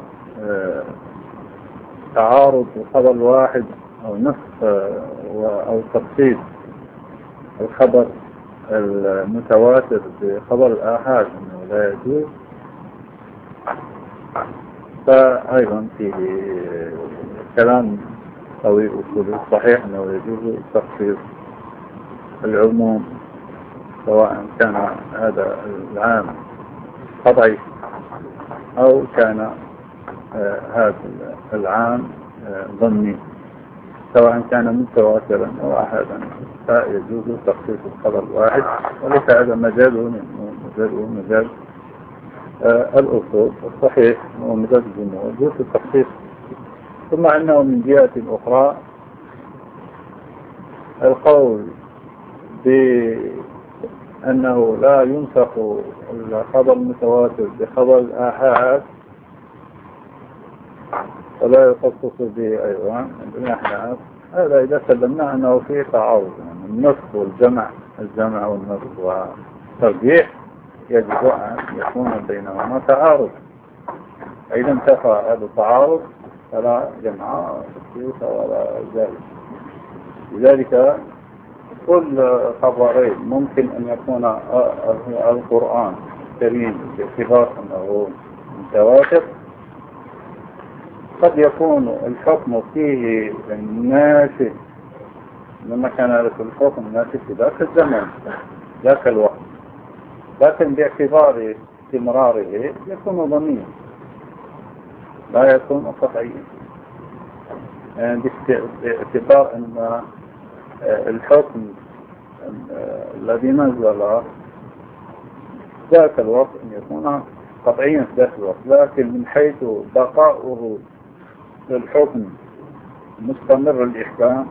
A: تعارض الخبر الواحد أو نصف أو تفصيل الخبر المتواتر بخبر الآحاد أنه لا يجوز، فأيضا في كلام قوي أصولي صحيح أنه يجوز تخصيص العموم سواء كان هذا العام قطعي أو كان آه هذا العام آه ظني، سواء كان متواترا أو أحدا، فيجوز تخصيص الخبر الواحد، وليس هذا مجاله مجاله مجال آه الأصول الصحيح ومجال الجمهور يجوز التخصيص. ثم أنه من جهة أخرى القول بأنه لا ينسخ الخبر المتواتر بخبر الآحاد ولا يخصص به أيضا الأحناف، هذا إذا سلمنا أنه فيه تعارض، يعني النسخ والجمع الجمع والنسخ والترجيح يجب أن يكون بينهما تعارض، إذا انتفى هذا التعارض فلا جمع ولا ذلك. لذلك كل خبرين ممكن أن يكون القرآن الكريم باعتبار أنه متواتر، قد يكون الحكم فيه ناسخ لما كان لك الحكم ناسخ في ذاك الزمن ذاك الوقت، لكن باعتبار استمراره يكون ضمنيا لا يكون قطعيا، يعني باعتبار أن الحكم الذي نزل ذاك الوقت أن يكون قطعيا في ذاك الوقت، لكن من حيث بقاؤه للحكم مستمر الإحكام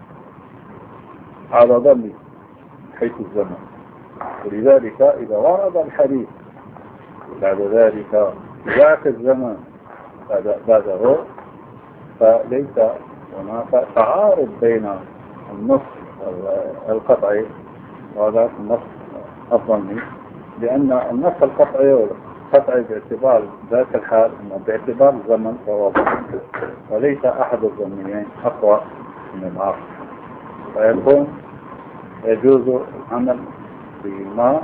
A: على ضمن من حيث الزمن. ولذلك إذا ورد الحديث بعد ذلك ذاك الزمن بعده فليس هناك تعارض بين النص القطعي وذاك النص الظني، لأن النص القطعي والقطعي باعتبار ذاك الحال باعتبار الزمن فهو ظني، وليس أحد الظنيين أقوى من الآخر، فيكون يجوز العمل بما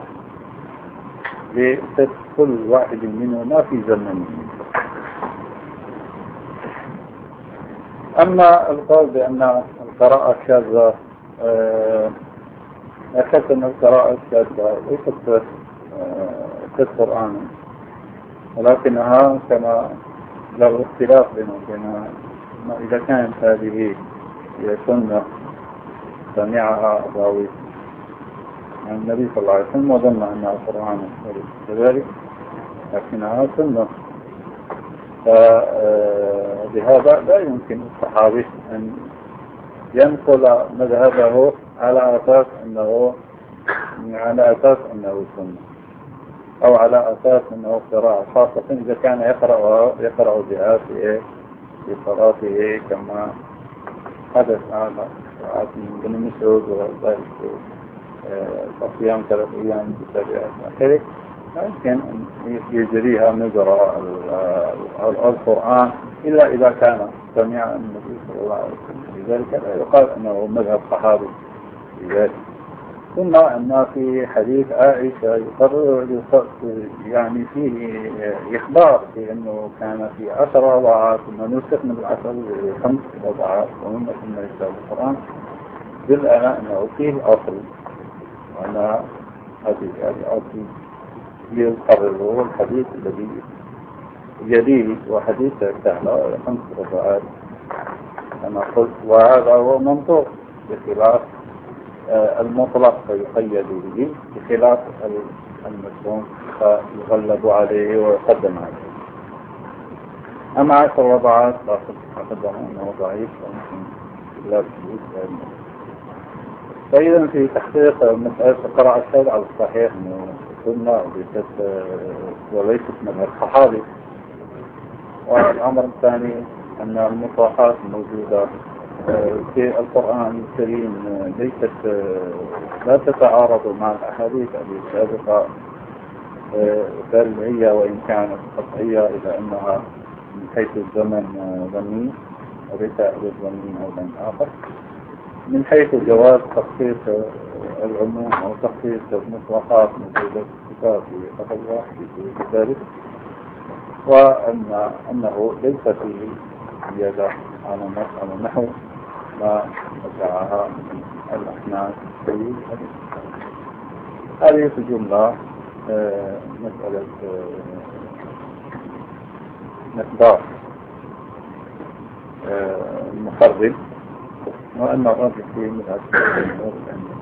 A: لصدق كل واحد منهما في زمنه. أما القول بأن القراءة الشاذة أخذت أن القراءة الشاذة ليست في القرآن، ولكنها كما له اختلاف بينه وبينها، إذا كانت هذه هي سنة سمعها راوي عن النبي صلى الله عليه وسلم وظن أنها القرآن كذلك، لكنها سنة، فبهذا لا يمكن الصحابي أن ينقل مذهبه على أساس أنه على أساس أنه سنة أو على أساس أنه قراءة، خاصة إذا كان يقرأ يقرأ بها في في صلاته كما حدث على قراءة ابن مسعود وذلك صيام ثلاث أيام بسبع آخره، يمكن أن يجريها مجرى القرآن إلا إذا كان سمع النبي صلى الله عليه وسلم، لذلك لا يقال أنه مذهب صحابي لذلك. ثم أن في حديث عائشة يقرر يعني فيه إخبار بأنه كان في عشر رضعات ثم نسخ من العشر خمس رضعات ومما ثم يشتغل القرآن دل على أنه فيه أصل وأن هذه الأصل يقرره الحديث الذي يليه وحديث تعالى خمس رضعات كما قلت، وهذا هو منطوق بخلاف المطلق فيقيد به بخلاف المسلم فيغلب عليه ويقدم عليه. أما عشر رضعات لا تقدم أنه ضعيف وممكن لا تجوز. فإذا في تحقيق مسألة قراءة الشهادة على الصحيح أنه سنة وليست من الصحابي. والأمر الثاني أن المصطلحات الموجودة في القرآن الكريم ليست لا تتعارض مع الأحاديث السابقة، بل هي وإن كانت قطعية إلى أنها من حيث الزمن ظني وليس الظني أيضا آخر، من حيث جواز تخصيص العموم أو تخصيص المطلقات موجودة في الكتاب في لفظ واحد في ذلك، وأن أنه ليس فيه زيادة على على نحو ما رجعها من الأحناف في الحديث. هذه في جملة مسألة مقدار المخرج، وأن الرجل فيه من أسفل